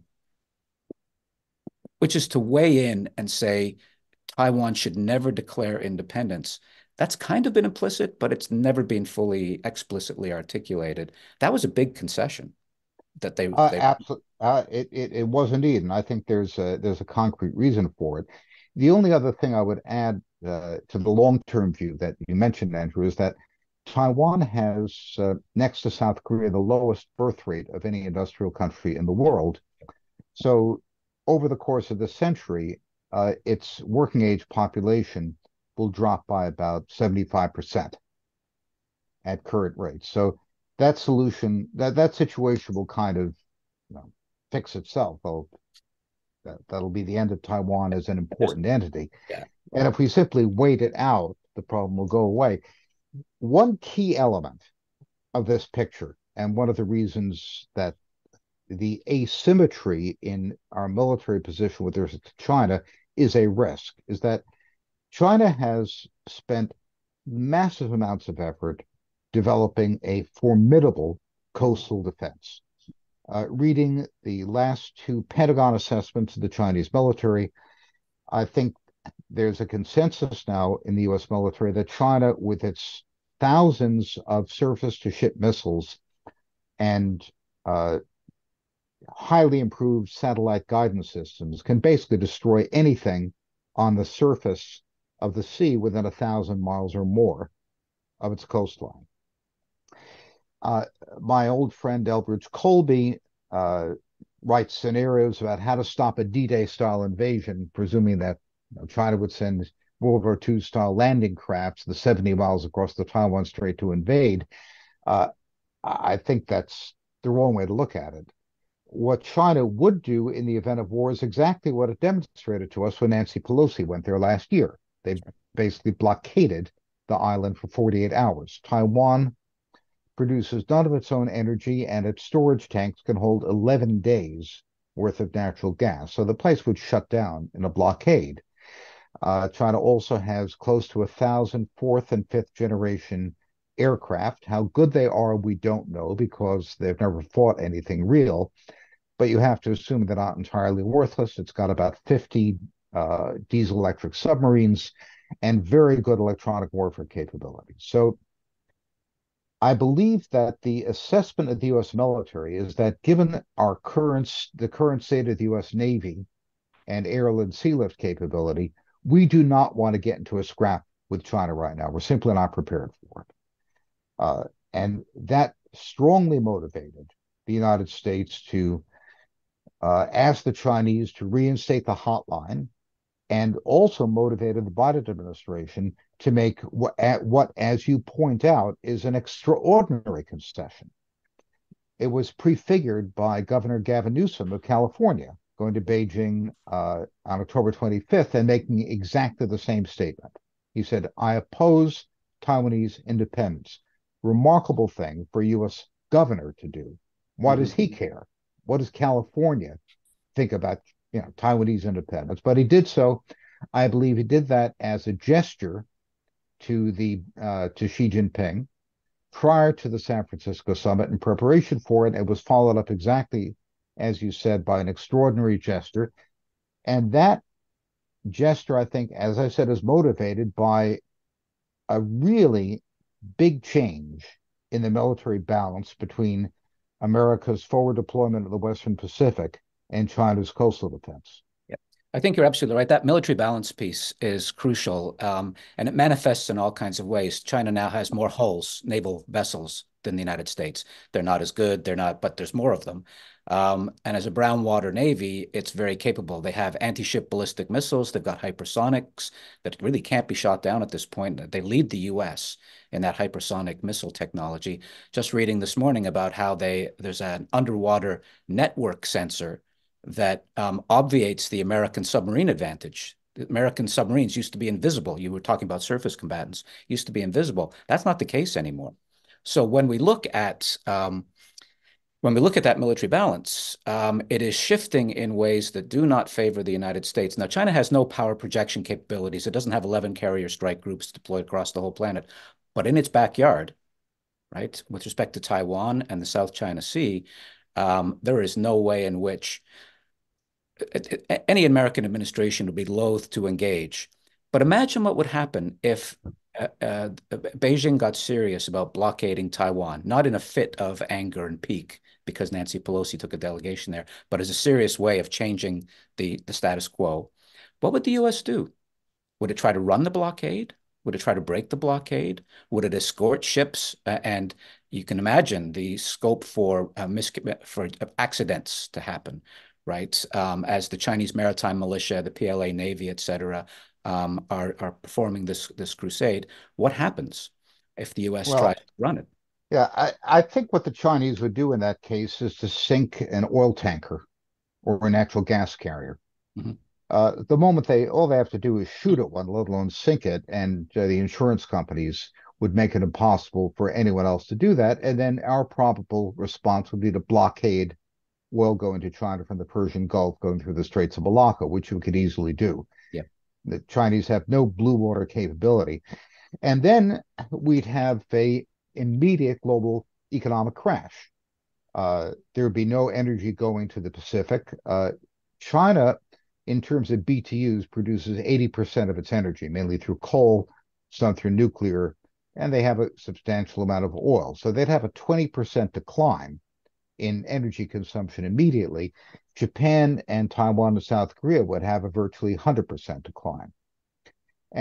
which is to weigh in and say Taiwan should never declare independence. That's kind of been implicit, but it's never been fully explicitly articulated. That was a big concession that they. Uh, they... absolutely, uh, it, it it was indeed, and I think there's a, there's a concrete reason for it. The only other thing I would add uh, to the long-term view that you mentioned, Andrew, is that Taiwan has, uh, next to South Korea, the lowest birth rate of any industrial country in the world. So over the course of this century, uh, its working age population will drop by about seventy-five percent at current rates. So that solution, that, that situation will kind of you know, fix itself. Though that, that'll be the end of Taiwan as an important entity. Yeah. And if we simply wait it out, the problem will go away. One key element of this picture, and one of the reasons that the asymmetry in our military position with respect to China is a risk, is that China has spent massive amounts of effort developing a formidable coastal defense. Uh, reading the last two Pentagon assessments of the Chinese military, I think there's a consensus now in the U S military that China, with its thousands of surface-to-ship missiles and uh, highly improved satellite guidance systems, can basically destroy anything on the surface of the sea within a thousand miles or more of its coastline. Uh, my old friend Elbridge Colby uh, writes scenarios about how to stop a D-Day style invasion, presuming that you know, China would send World War Two style landing crafts the seventy miles across the Taiwan Strait to invade. Uh, I think that's the wrong way to look at it. What China would do in the event of war is exactly what it demonstrated to us when Nancy Pelosi went there last year. They basically blockaded the island for forty-eight hours. Taiwan produces none of its own energy, and its storage tanks can hold eleven days worth of natural gas. So the place would shut down in a blockade. Uh, China also has close to a thousand fourth and fifth generation aircraft. How good they are, we don't know because they've never fought anything real. But you have to assume they're not entirely worthless. It's got about fifty uh, diesel electric submarines and very good electronic warfare capabilities. So I believe that the assessment of the U S military is that given our current, the current state of the U S Navy and airlift sea lift capability, we do not want to get into a scrap with China right now. We're simply not prepared for it. Uh, and that strongly motivated the United States to uh, ask the Chinese to reinstate the hotline, and also motivated the Biden administration to make what, what, as you point out, is an extraordinary concession. It was prefigured by Governor Gavin Newsom of California, going to Beijing uh, on October twenty-fifth and making exactly the same statement. He said, I oppose Taiwanese independence. Remarkable thing for a U S governor to do. Why mm-hmm. does he care? What does California think about you know, Taiwanese independence? But he did so. I believe he did that as a gesture to the uh, to Xi Jinping prior to the San Francisco summit in preparation for it. It was followed up exactly, as you said, by an extraordinary gesture. And that gesture, I think, as I said, is motivated by a really big change in the military balance between America's forward deployment of the Western Pacific and China's coastal defense. Yeah, I think you're absolutely right. That military balance piece is crucial, um, and it manifests in all kinds of ways. China now has more hulls, naval vessels, than the United States. They're not as good, they're not, but there's more of them. Um, and as a brown water navy, it's very capable. They have anti-ship ballistic missiles. They've got hypersonics that really can't be shot down at this point. They lead the U S in that hypersonic missile technology. Just reading this morning about how they there's an underwater network sensor that um, obviates the American submarine advantage. The American submarines used to be invisible. You were talking about surface combatants, used to be invisible. That's not the case anymore. So when we look at um, when we look at that military balance, um, it is shifting in ways that do not favor the United States. Now, China has no power projection capabilities. It doesn't have eleven carrier strike groups deployed across the whole planet. But in its backyard, right, with respect to Taiwan and the South China Sea, um, there is no way in which it, it, any American administration would be loath to engage. But imagine what would happen if Uh, uh, Beijing got serious about blockading Taiwan, not in a fit of anger and pique because Nancy Pelosi took a delegation there, but as a serious way of changing the, the status quo. What would the U S do? Would it try to run the blockade? Would it try to break the blockade? Would it escort ships? Uh, and you can imagine the scope for uh, mis for accidents to happen, right? Um, as the Chinese maritime militia, the P L A Navy, et cetera, Um, are are performing this this crusade. What happens if the U S well, tries to run it? Yeah, I, I think what the Chinese would do in that case is to sink an oil tanker or a natural gas carrier. Mm-hmm. Uh, the moment they all they have to do is shoot at one, let alone sink it, and uh, the insurance companies would make it impossible for anyone else to do that. And then our probable response would be to blockade oil going to China from the Persian Gulf, going through the Straits of Malacca, which we could easily do. The Chinese have no blue water capability. And then we'd have a immediate global economic crash. Uh, there would be no energy going to the Pacific. Uh, China, in terms of B T Us, produces eighty percent of its energy, mainly through coal, some through nuclear, and they have a substantial amount of oil. So they'd have a twenty percent decline in energy consumption immediately. Japan and Taiwan and South Korea would have a virtually one hundred percent decline. And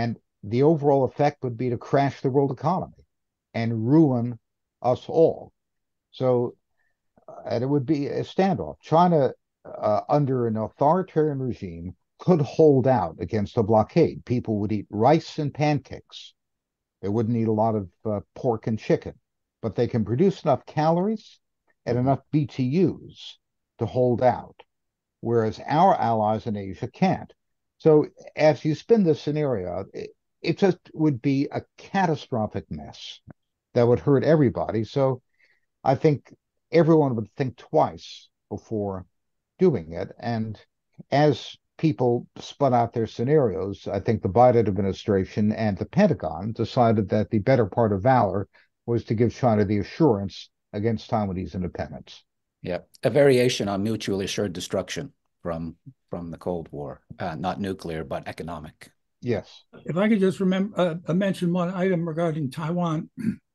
the overall effect would be to crash the world economy and ruin us all. So, and it would be a standoff. China, uh, under an authoritarian regime, could hold out against a blockade. People would eat rice and pancakes. They wouldn't eat a lot of uh, pork and chicken, but they can produce enough calories and enough B T Us to hold out, whereas our allies in Asia can't. So as you spin this scenario, it, it just would be a catastrophic mess that would hurt everybody. So I think everyone would think twice before doing it. And as people spun out their scenarios, I think the Biden administration and the Pentagon decided that the better part of valor was to give China the assurance against Taiwanese independence. Yeah, a variation on mutually assured destruction from from the Cold War, uh, not nuclear, but economic. Yes. If I could just remember, uh, mention one item regarding Taiwan,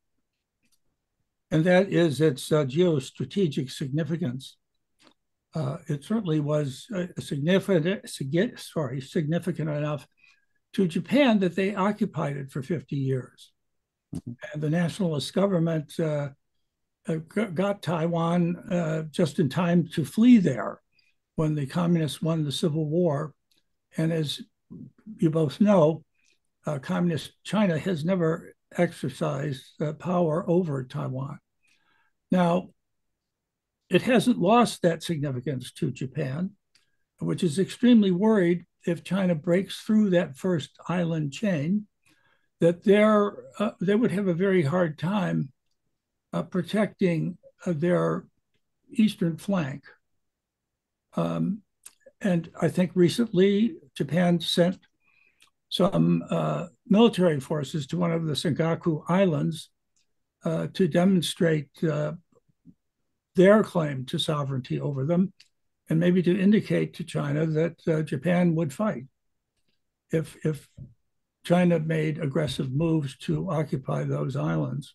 and that is its uh, geostrategic significance. Uh, it certainly was uh, significant, sorry, significant enough to Japan that they occupied it for fifty years. Mm-hmm. And the nationalist government uh, got Taiwan uh, just in time to flee there when the communists won the Civil War. And as you both know, uh, communist China has never exercised uh, power over Taiwan. Now, it hasn't lost that significance to Japan, which is extremely worried if China breaks through that first island chain, that they're, uh, they would have a very hard time uh, protecting uh, their eastern flank. Um, and I think recently Japan sent some uh, military forces to one of the Senkaku Islands uh, to demonstrate uh, their claim to sovereignty over them, and maybe to indicate to China that uh, Japan would fight if, if China made aggressive moves to occupy those islands.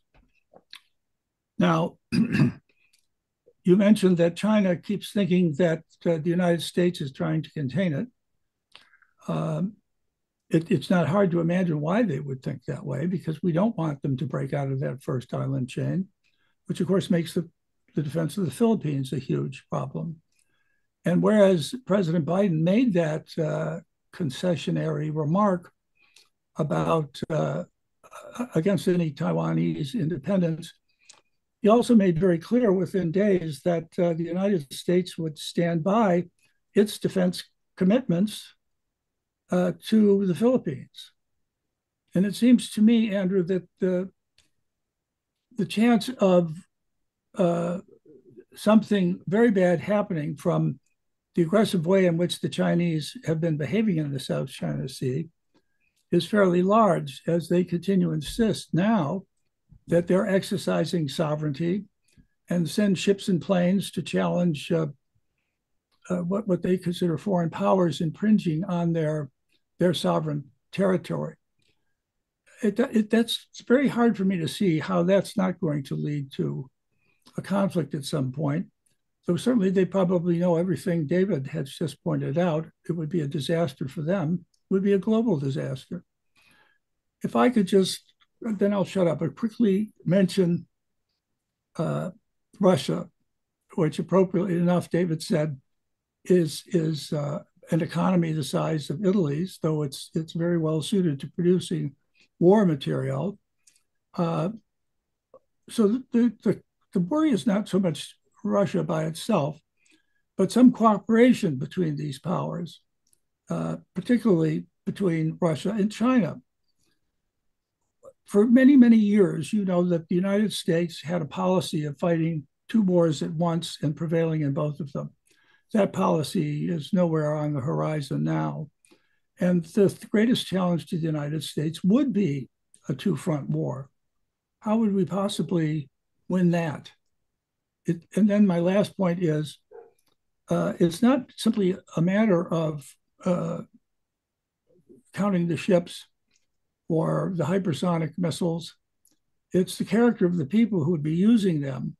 Now, you mentioned that China keeps thinking that uh, the United States is trying to contain it. Um, it. It's not hard to imagine why they would think that way, because we don't want them to break out of that first island chain, which of course makes the the defense of the Philippines a huge problem. And whereas President Biden made that uh, concessionary remark about uh, against any Taiwanese independence, he also made very clear within days that uh, the United States would stand by its defense commitments uh, to the Philippines. And it seems to me, Andrew, that the, the chance of Uh, something very bad happening from the aggressive way in which the Chinese have been behaving in the South China Sea is fairly large, as they continue to insist now that they're exercising sovereignty and send ships and planes to challenge uh, uh, what, what they consider foreign powers impinging on their, their sovereign territory. It, it, that's, it's very hard for me to see how that's not going to lead to a conflict at some point. So certainly they probably know everything David has just pointed out. It would be a disaster for them. It would be a global disaster. If I could just, then I'll shut up, but quickly mention uh, Russia, which appropriately enough, David said, is, is uh, an economy the size of Italy's, though it's, it's very well suited to producing war material. Uh, so the, the The worry is not so much Russia by itself, but some cooperation between these powers, uh, particularly between Russia and China. For many, many years, you know that the United States had a policy of fighting two wars at once and prevailing in both of them. That policy is nowhere on the horizon now. And the greatest challenge to the United States would be a two-front war. How would we possibly win that? It, and then my last point is, uh, it's not simply a matter of uh, counting the ships or the hypersonic missiles. It's the character of the people who would be using them.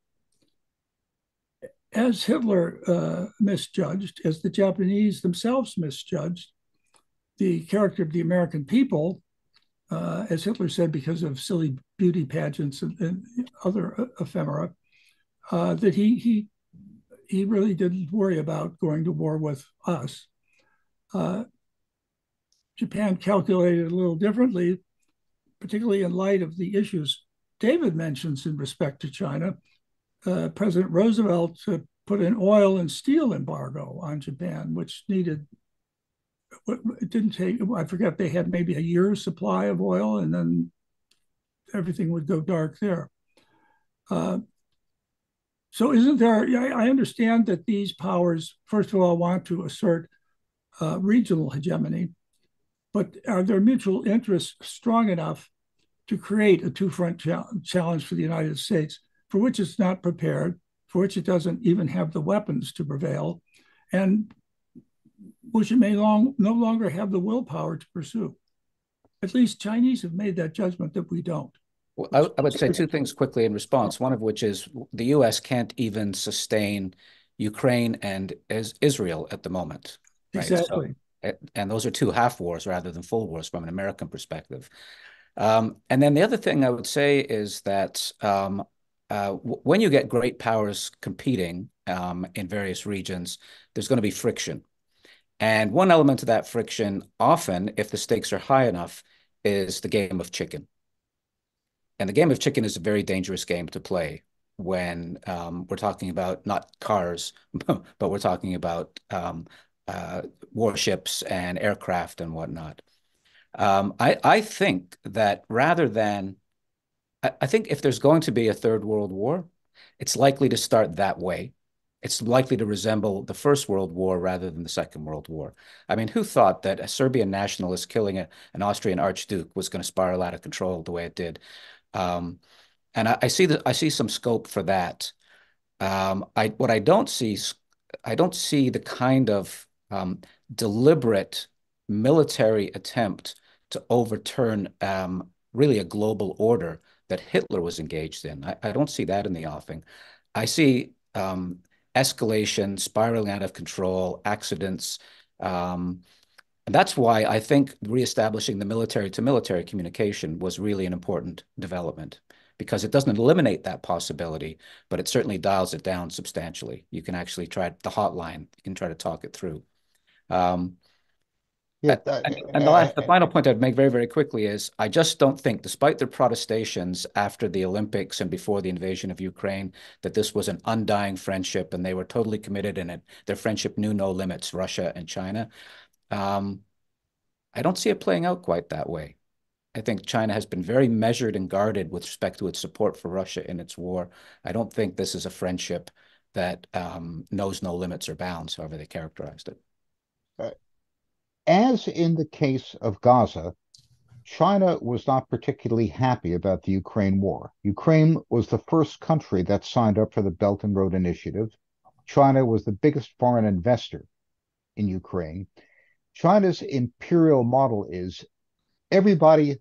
As Hitler uh, misjudged, as the Japanese themselves misjudged the character of the American people uh, as Hitler said, because of silly beauty pageants and, and other ephemera, uh, that he he he really didn't worry about going to war with us. Uh, Japan calculated a little differently, particularly in light of the issues David mentions in respect to China. Uh, President Roosevelt uh, put an oil and steel embargo on Japan, which needed, it didn't take, I forget, they had maybe a year's supply of oil, and then everything would go dark there. Uh, so isn't there, I understand that these powers, first of all, want to assert uh, regional hegemony, but are their mutual interests strong enough to create a two-front challenge for the United States, for which it's not prepared, for which it doesn't even have the weapons to prevail, and which it may long, no longer have the willpower to pursue? At least Chinese have made that judgment that we don't. Well, I, I would say two things quickly in response, one of which is the U S can't even sustain Ukraine and Israel at the moment. Right? Exactly. So, and those are two half wars rather than full wars from an American perspective. Um, and then the other thing I would say is that um, uh, when you get great powers competing um, in various regions, there's going to be friction. And one element of that friction, often, if the stakes are high enough, is the game of chicken. And the game of chicken is a very dangerous game to play when um, we're talking about not cars, but we're talking about um, uh, warships and aircraft and whatnot. Um, I, I think that rather than, I, I think if there's going to be a third world war, it's likely to start that way. It's likely to resemble the First World War rather than the Second World War. I mean, who thought that a Serbian nationalist killing a, an Austrian archduke was going to spiral out of control the way it did? Um, and I, I see that I see some scope for that. Um, I what I don't see, I don't see the kind of um, deliberate military attempt to overturn um, really a global order that Hitler was engaged in. I, I don't see that in the offing. I see um, escalation, spiraling out of control, accidents. Um, and that's why I think reestablishing the military to military communication was really an important development, because it doesn't eliminate that possibility, but it certainly dials it down substantially. You can actually try the hotline, you can try to talk it through. Um, Yeah, and, and the last, the final point I'd make very, very quickly is I just don't think, despite their protestations after the Olympics and before the invasion of Ukraine, that this was an undying friendship and they were totally committed in it. Their friendship knew no limits, Russia and China. Um, I don't see it playing out quite that way. I think China has been very measured and guarded with respect to its support for Russia in its war. I don't think this is a friendship that um, knows no limits or bounds, however they characterized it. Uh, As in the case of Gaza, China was not particularly happy about the Ukraine war. Ukraine was the first country that signed up for the Belt and Road Initiative. China was the biggest foreign investor in Ukraine. China's imperial model is everybody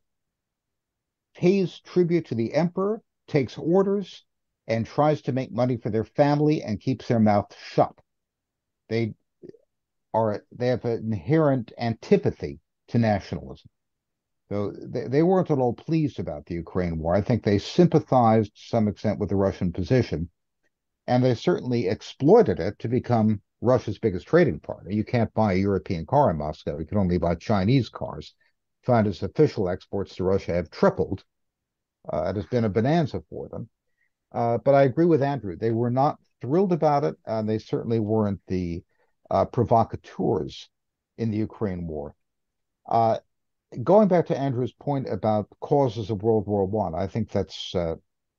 pays tribute to the emperor, takes orders, and tries to make money for their family and keeps their mouth shut. They are they have an inherent antipathy to nationalism. So they, they weren't at all pleased about the Ukraine war. I think they sympathized to some extent with the Russian position, and they certainly exploited it to become Russia's biggest trading partner. You can't buy a European car in Moscow. You can only buy Chinese cars. China's official exports to Russia have tripled. Uh, it has been a bonanza for them. Uh, but I agree with Andrew. They were not thrilled about it, and they certainly weren't the uh, provocateurs in the Ukraine war. Uh, going back to Andrew's point about causes of World War One, I, I think that's uh,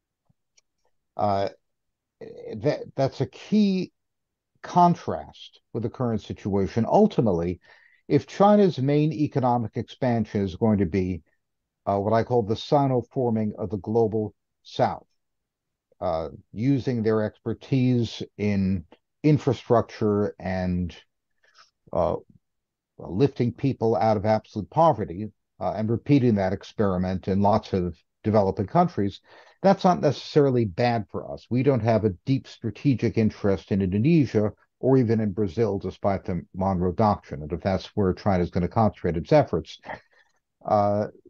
uh, that that's a key contrast with the current situation. Ultimately, if China's main economic expansion is going to be uh, what I call the sino-forming of the global South, uh, using their expertise in infrastructure and uh, lifting people out of absolute poverty uh, and repeating that experiment in lots of developing countries, that's not necessarily bad for us. We don't have a deep strategic interest in Indonesia or even in Brazil, despite the Monroe Doctrine. And if that's where China is going to concentrate its efforts, uh,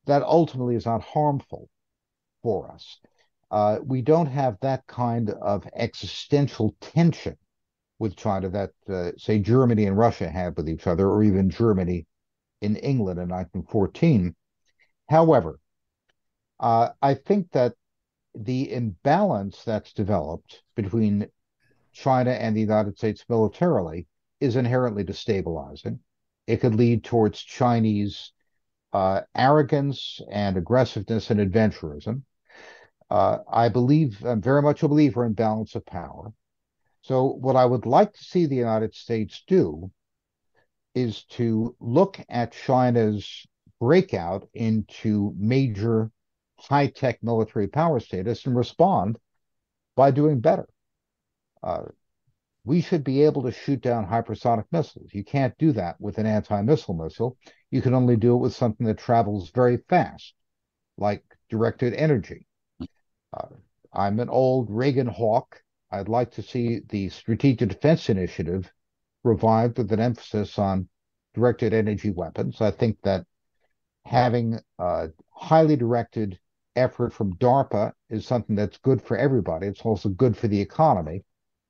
that ultimately is not harmful for us. Uh, we don't have that kind of existential tension with China that, uh, say, Germany and Russia had with each other, or even Germany in England in nineteen fourteen. However, uh, I think that the imbalance that's developed between China and the United States militarily is inherently destabilizing. It could lead towards Chinese uh, arrogance and aggressiveness and adventurism. Uh, I believe, I'm very much a believer in balance of power. So, what I would like to see the United States do is to look at China's breakout into major high-tech military power status and respond by doing better. Uh, we should be able to shoot down hypersonic missiles. You can't do that with an anti-missile missile. You can only do it with something that travels very fast, like directed energy. Uh, I'm an old Reagan hawk. I'd like to see the Strategic Defense Initiative revived with an emphasis on directed energy weapons. I think that having a highly directed effort from DARPA is something that's good for everybody. It's also good for the economy.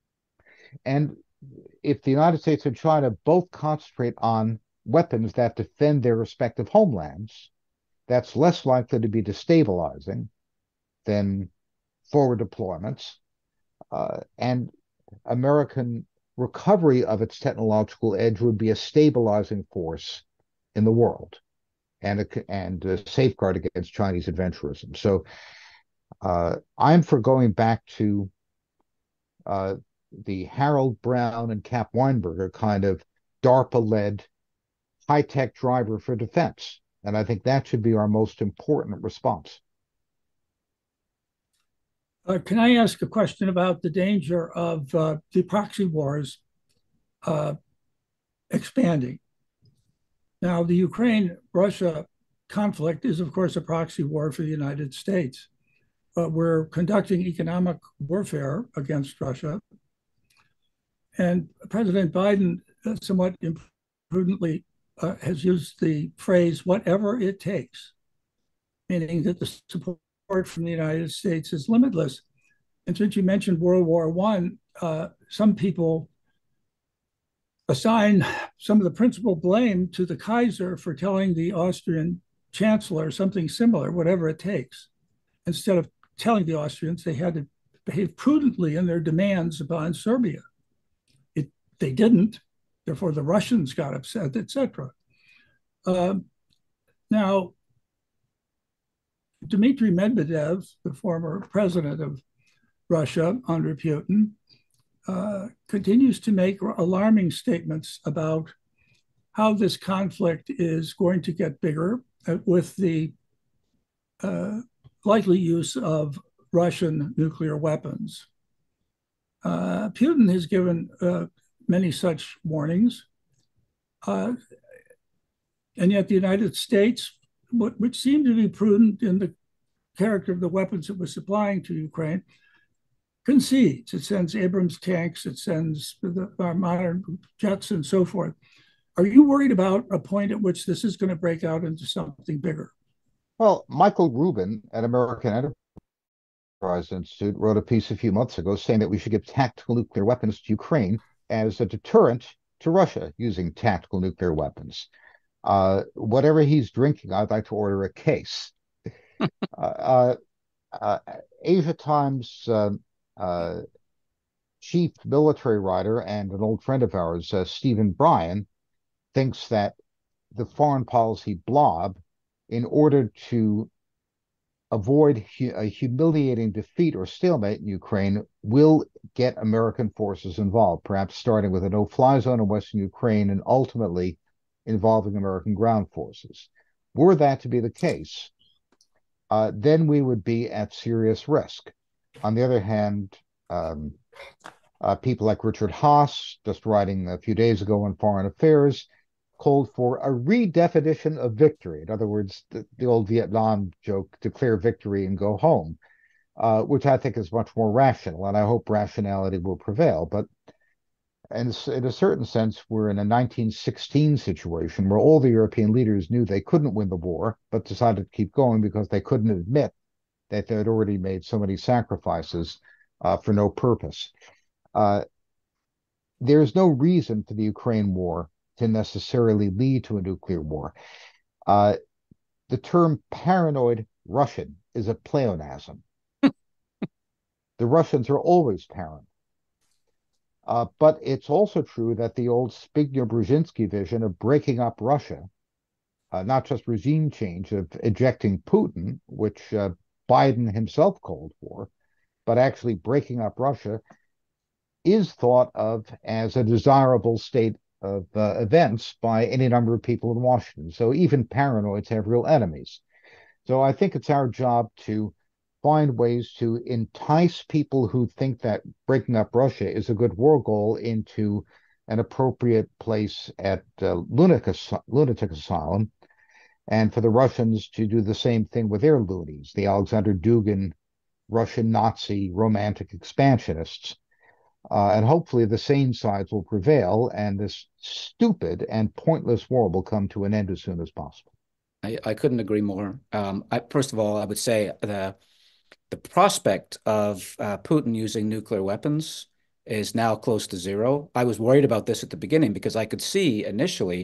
And if the United States and China both concentrate on weapons that defend their respective homelands, that's less likely to be destabilizing than forward deployments. Uh, and American recovery of its technological edge would be a stabilizing force in the world and a, and a safeguard against Chinese adventurism. So uh, I'm for going back to uh, the Harold Brown and Cap Weinberger kind of DARPA-led high-tech driver for defense. And I think that should be our most important response. Uh, can I ask a question about the danger of uh, the proxy wars uh, expanding? Now, the Ukraine-Russia conflict is, of course, a proxy war for the United States. But we're conducting economic warfare against Russia. And President Biden, uh, somewhat imprudently, uh, has used the phrase, whatever it takes, meaning that the support from the United States is limitless. And since you mentioned World War One, uh, some people assign some of the principal blame to the Kaiser for telling the Austrian chancellor something similar, whatever it takes, instead of telling the Austrians they had to behave prudently in their demands upon Serbia. It, they didn't, therefore the Russians got upset, et cetera. Uh, now, Dmitry Medvedev, the former president of Russia under Putin, uh, continues to make alarming statements about how this conflict is going to get bigger with the uh, likely use of Russian nuclear weapons. Uh, Putin has given uh, many such warnings, uh, and yet the United States, which seemed to be prudent in the character of the weapons it was supplying to Ukraine, concedes. It sends Abrams tanks, it sends the, our modern jets and so forth. Are you worried about a point at which this is going to break out into something bigger? Well, Michael Rubin at American Enterprise Institute wrote a piece a few months ago saying that we should give tactical nuclear weapons to Ukraine as a deterrent to Russia using tactical nuclear weapons. Uh, whatever he's drinking, I'd like to order a case. uh, uh, uh, Asia Times uh, uh, chief military writer and an old friend of ours, uh, Stephen Bryan, thinks that the foreign policy blob, in order to avoid hu- a humiliating defeat or stalemate in Ukraine, will get American forces involved, perhaps starting with a no-fly zone in Western Ukraine and ultimately involving American ground forces. Were that to be the case, uh, then we would be at serious risk. On the other hand, um, uh, people like Richard Haass, just writing a few days ago on Foreign Affairs, called for a redefinition of victory. In other words, the, the old Vietnam joke, declare victory and go home, uh, which I think is much more rational, and I hope rationality will prevail. But And in a certain sense, we're in a nineteen sixteen situation where all the European leaders knew they couldn't win the war, but decided to keep going because they couldn't admit that they had already made so many sacrifices uh, for no purpose. Uh, there's no reason for the Ukraine war to necessarily lead to a nuclear war. Uh, the term paranoid Russian is a pleonasm. The Russians are always paranoid. Uh, but it's also true that the old Zbigniew Brzezinski vision of breaking up Russia, uh, not just regime change, of ejecting Putin, which uh, Biden himself called for, but actually breaking up Russia, is thought of as a desirable state of uh, events by any number of people in Washington. So even paranoids have real enemies. So I think it's our job to find ways to entice people who think that breaking up Russia is a good war goal into an appropriate place at uh, lunatic, lunatic asylum, and for the Russians to do the same thing with their loonies, the Alexander Dugin Russian Nazi romantic expansionists. Uh, and hopefully the sane sides will prevail and this stupid and pointless war will come to an end as soon as possible. I, I couldn't agree more. Um, I, first of all, I would say the the prospect of uh, Putin using nuclear weapons is now close to zero. I was worried about this at the beginning because I could see initially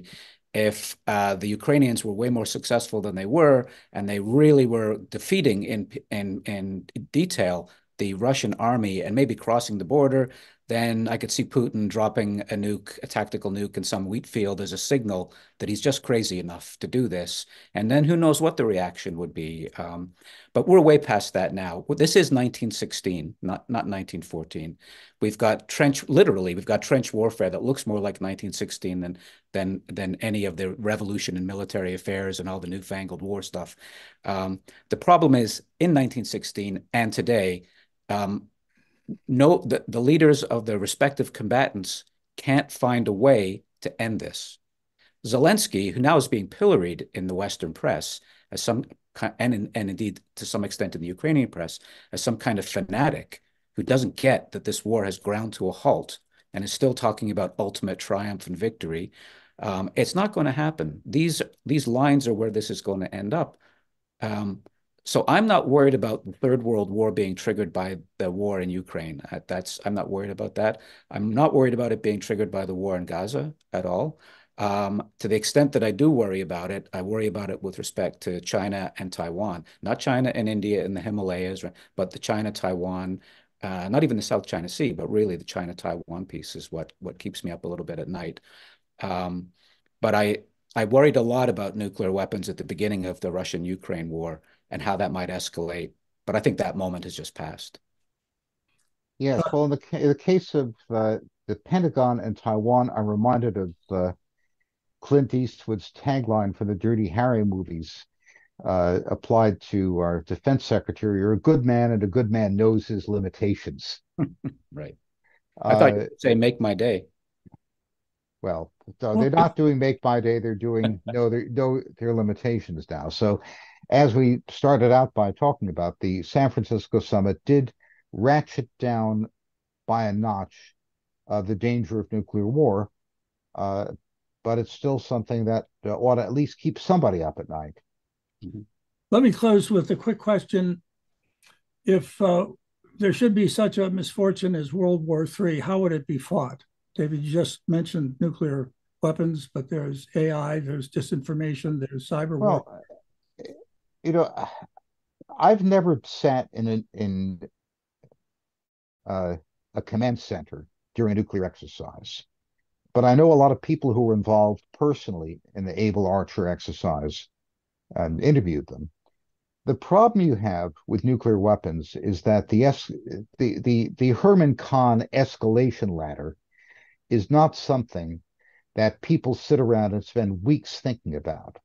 if uh, the Ukrainians were way more successful than they were, and they really were defeating in in in detail the Russian army and maybe crossing the border, then I could see Putin dropping a nuke, a tactical nuke in some wheat field as a signal that he's just crazy enough to do this. And then who knows what the reaction would be. Um, but we're way past that now. This is nineteen sixteen, not, not nineteen fourteen. We've got trench, literally, we've got trench warfare that looks more like nineteen sixteen than, than, than any of the revolution in military affairs and all the newfangled war stuff. Um, the problem is in nineteen sixteen and today, um, no, the, the leaders of the respective combatants can't find a way to end this. Zelensky, who now is being pilloried in the Western press as some, and, and indeed to some extent in the Ukrainian press, as some kind of fanatic who doesn't get that this war has ground to a halt and is still talking about ultimate triumph and victory. Um, it's not going to happen. These, these lines are where this is going to end up. Um, So I'm not worried about the Third World War being triggered by the war in Ukraine. That's I'm not worried about that. I'm not worried about it being triggered by the war in Gaza at all. Um, to the extent that I do worry about it, I worry about it with respect to China and Taiwan. Not China and India in the Himalayas, but the China-Taiwan, uh, not even the South China Sea, but really the China-Taiwan piece is what what keeps me up a little bit at night. Um, but I I worried a lot about nuclear weapons at the beginning of the Russian-Ukraine war and how that might escalate. But I think that moment has just passed. Yes, well, in the, in the case of uh, the Pentagon and Taiwan, I'm reminded of uh, Clint Eastwood's tagline for the Dirty Harry movies, uh, applied to our defense secretary: "You're a good man, and a good man knows his limitations." Right. I Uh, thought you'd say "Make My Day." Well, so they're not doing Make My Day; they're doing know their know their limitations now. So, as we started out by talking about, the San Francisco summit did ratchet down by a notch uh, the danger of nuclear war, uh, but it's still something that uh, ought to at least keep somebody up at night. Mm-hmm. Let me close with a quick question. If uh, there should be such a misfortune as World War Three, how would it be fought? David, you just mentioned nuclear weapons, but there's A I, there's disinformation, there's cyber war. Well, you know, I've never sat in a, in uh, a command center during a nuclear exercise, but I know a lot of people who were involved personally in the Able Archer exercise and interviewed them. The problem you have with nuclear weapons is that the es- the the the Herman Kahn escalation ladder is not something that people sit around and spend weeks thinking about.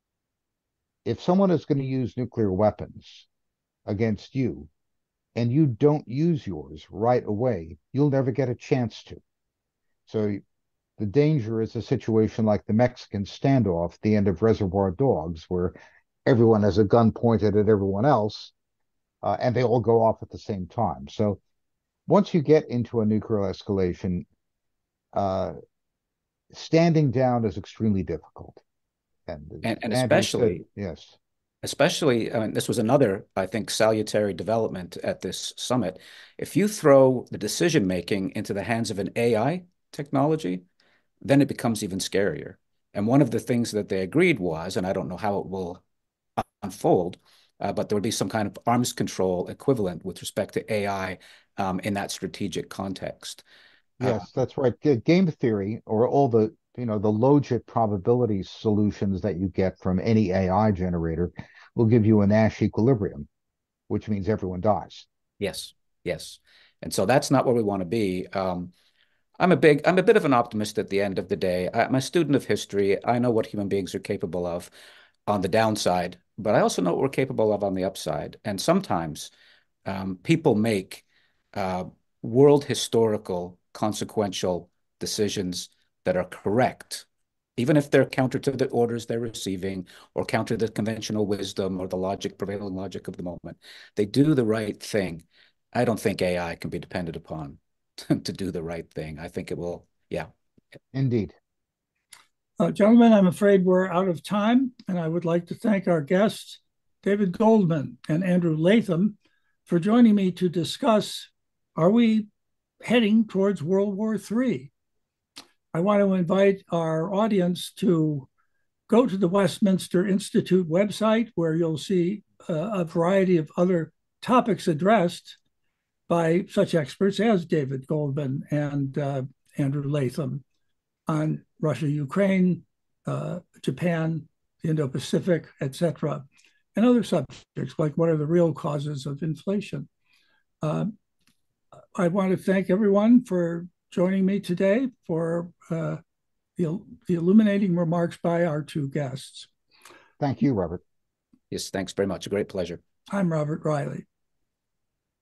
If someone is going to use nuclear weapons against you and you don't use yours right away, you'll never get a chance to. So the danger is a situation like the Mexican standoff, the end of Reservoir Dogs, where everyone has a gun pointed at everyone else, uh, and they all go off at the same time. So once you get into a nuclear escalation, uh, standing down is extremely difficult. And, And, and Andrew said, especially, yes, especially, I mean, this was another, I think, salutary development at this summit. If you throw the decision making into the hands of an A I technology, then it becomes even scarier. And one of the things that they agreed was, and I don't know how it will unfold, uh, but there would be some kind of arms control equivalent with respect to A I um, in that strategic context. Uh, yes, that's right. G- Game theory, or all the you know the logit probability solutions that you get from any A I generator, will give you a Nash equilibrium, which means everyone dies. yes, yes. And so that's not where we want to be. Um, I'm a big, I'm a bit of an optimist at the end of the day. I, I'm a student of history. I know what human beings are capable of on the downside, but I also know what we're capable of on the upside. And sometimes um, people make uh, world historical consequential decisions that are correct, even if they're counter to the orders they're receiving or counter the conventional wisdom or the logic, prevailing logic of the moment. They do the right thing. I don't think A I can be depended upon to do the right thing. I think it will, yeah. Indeed. Uh, gentlemen, I'm afraid we're out of time, and I would like to thank our guests, David Goldman and Andrew Latham, for joining me to discuss, are we heading towards World War Three? I want to invite our audience to go to the Westminster Institute website, where you'll see uh, a variety of other topics addressed by such experts as David Goldman and uh, Andrew Latham on Russia, Ukraine, uh, Japan, the Indo-Pacific, et cetera, and other subjects like what are the real causes of inflation. Uh, I want to thank everyone for joining me today for uh, the, the illuminating remarks by our two guests. Thank you, Robert. Yes, thanks very much. A great pleasure. I'm Robert Riley.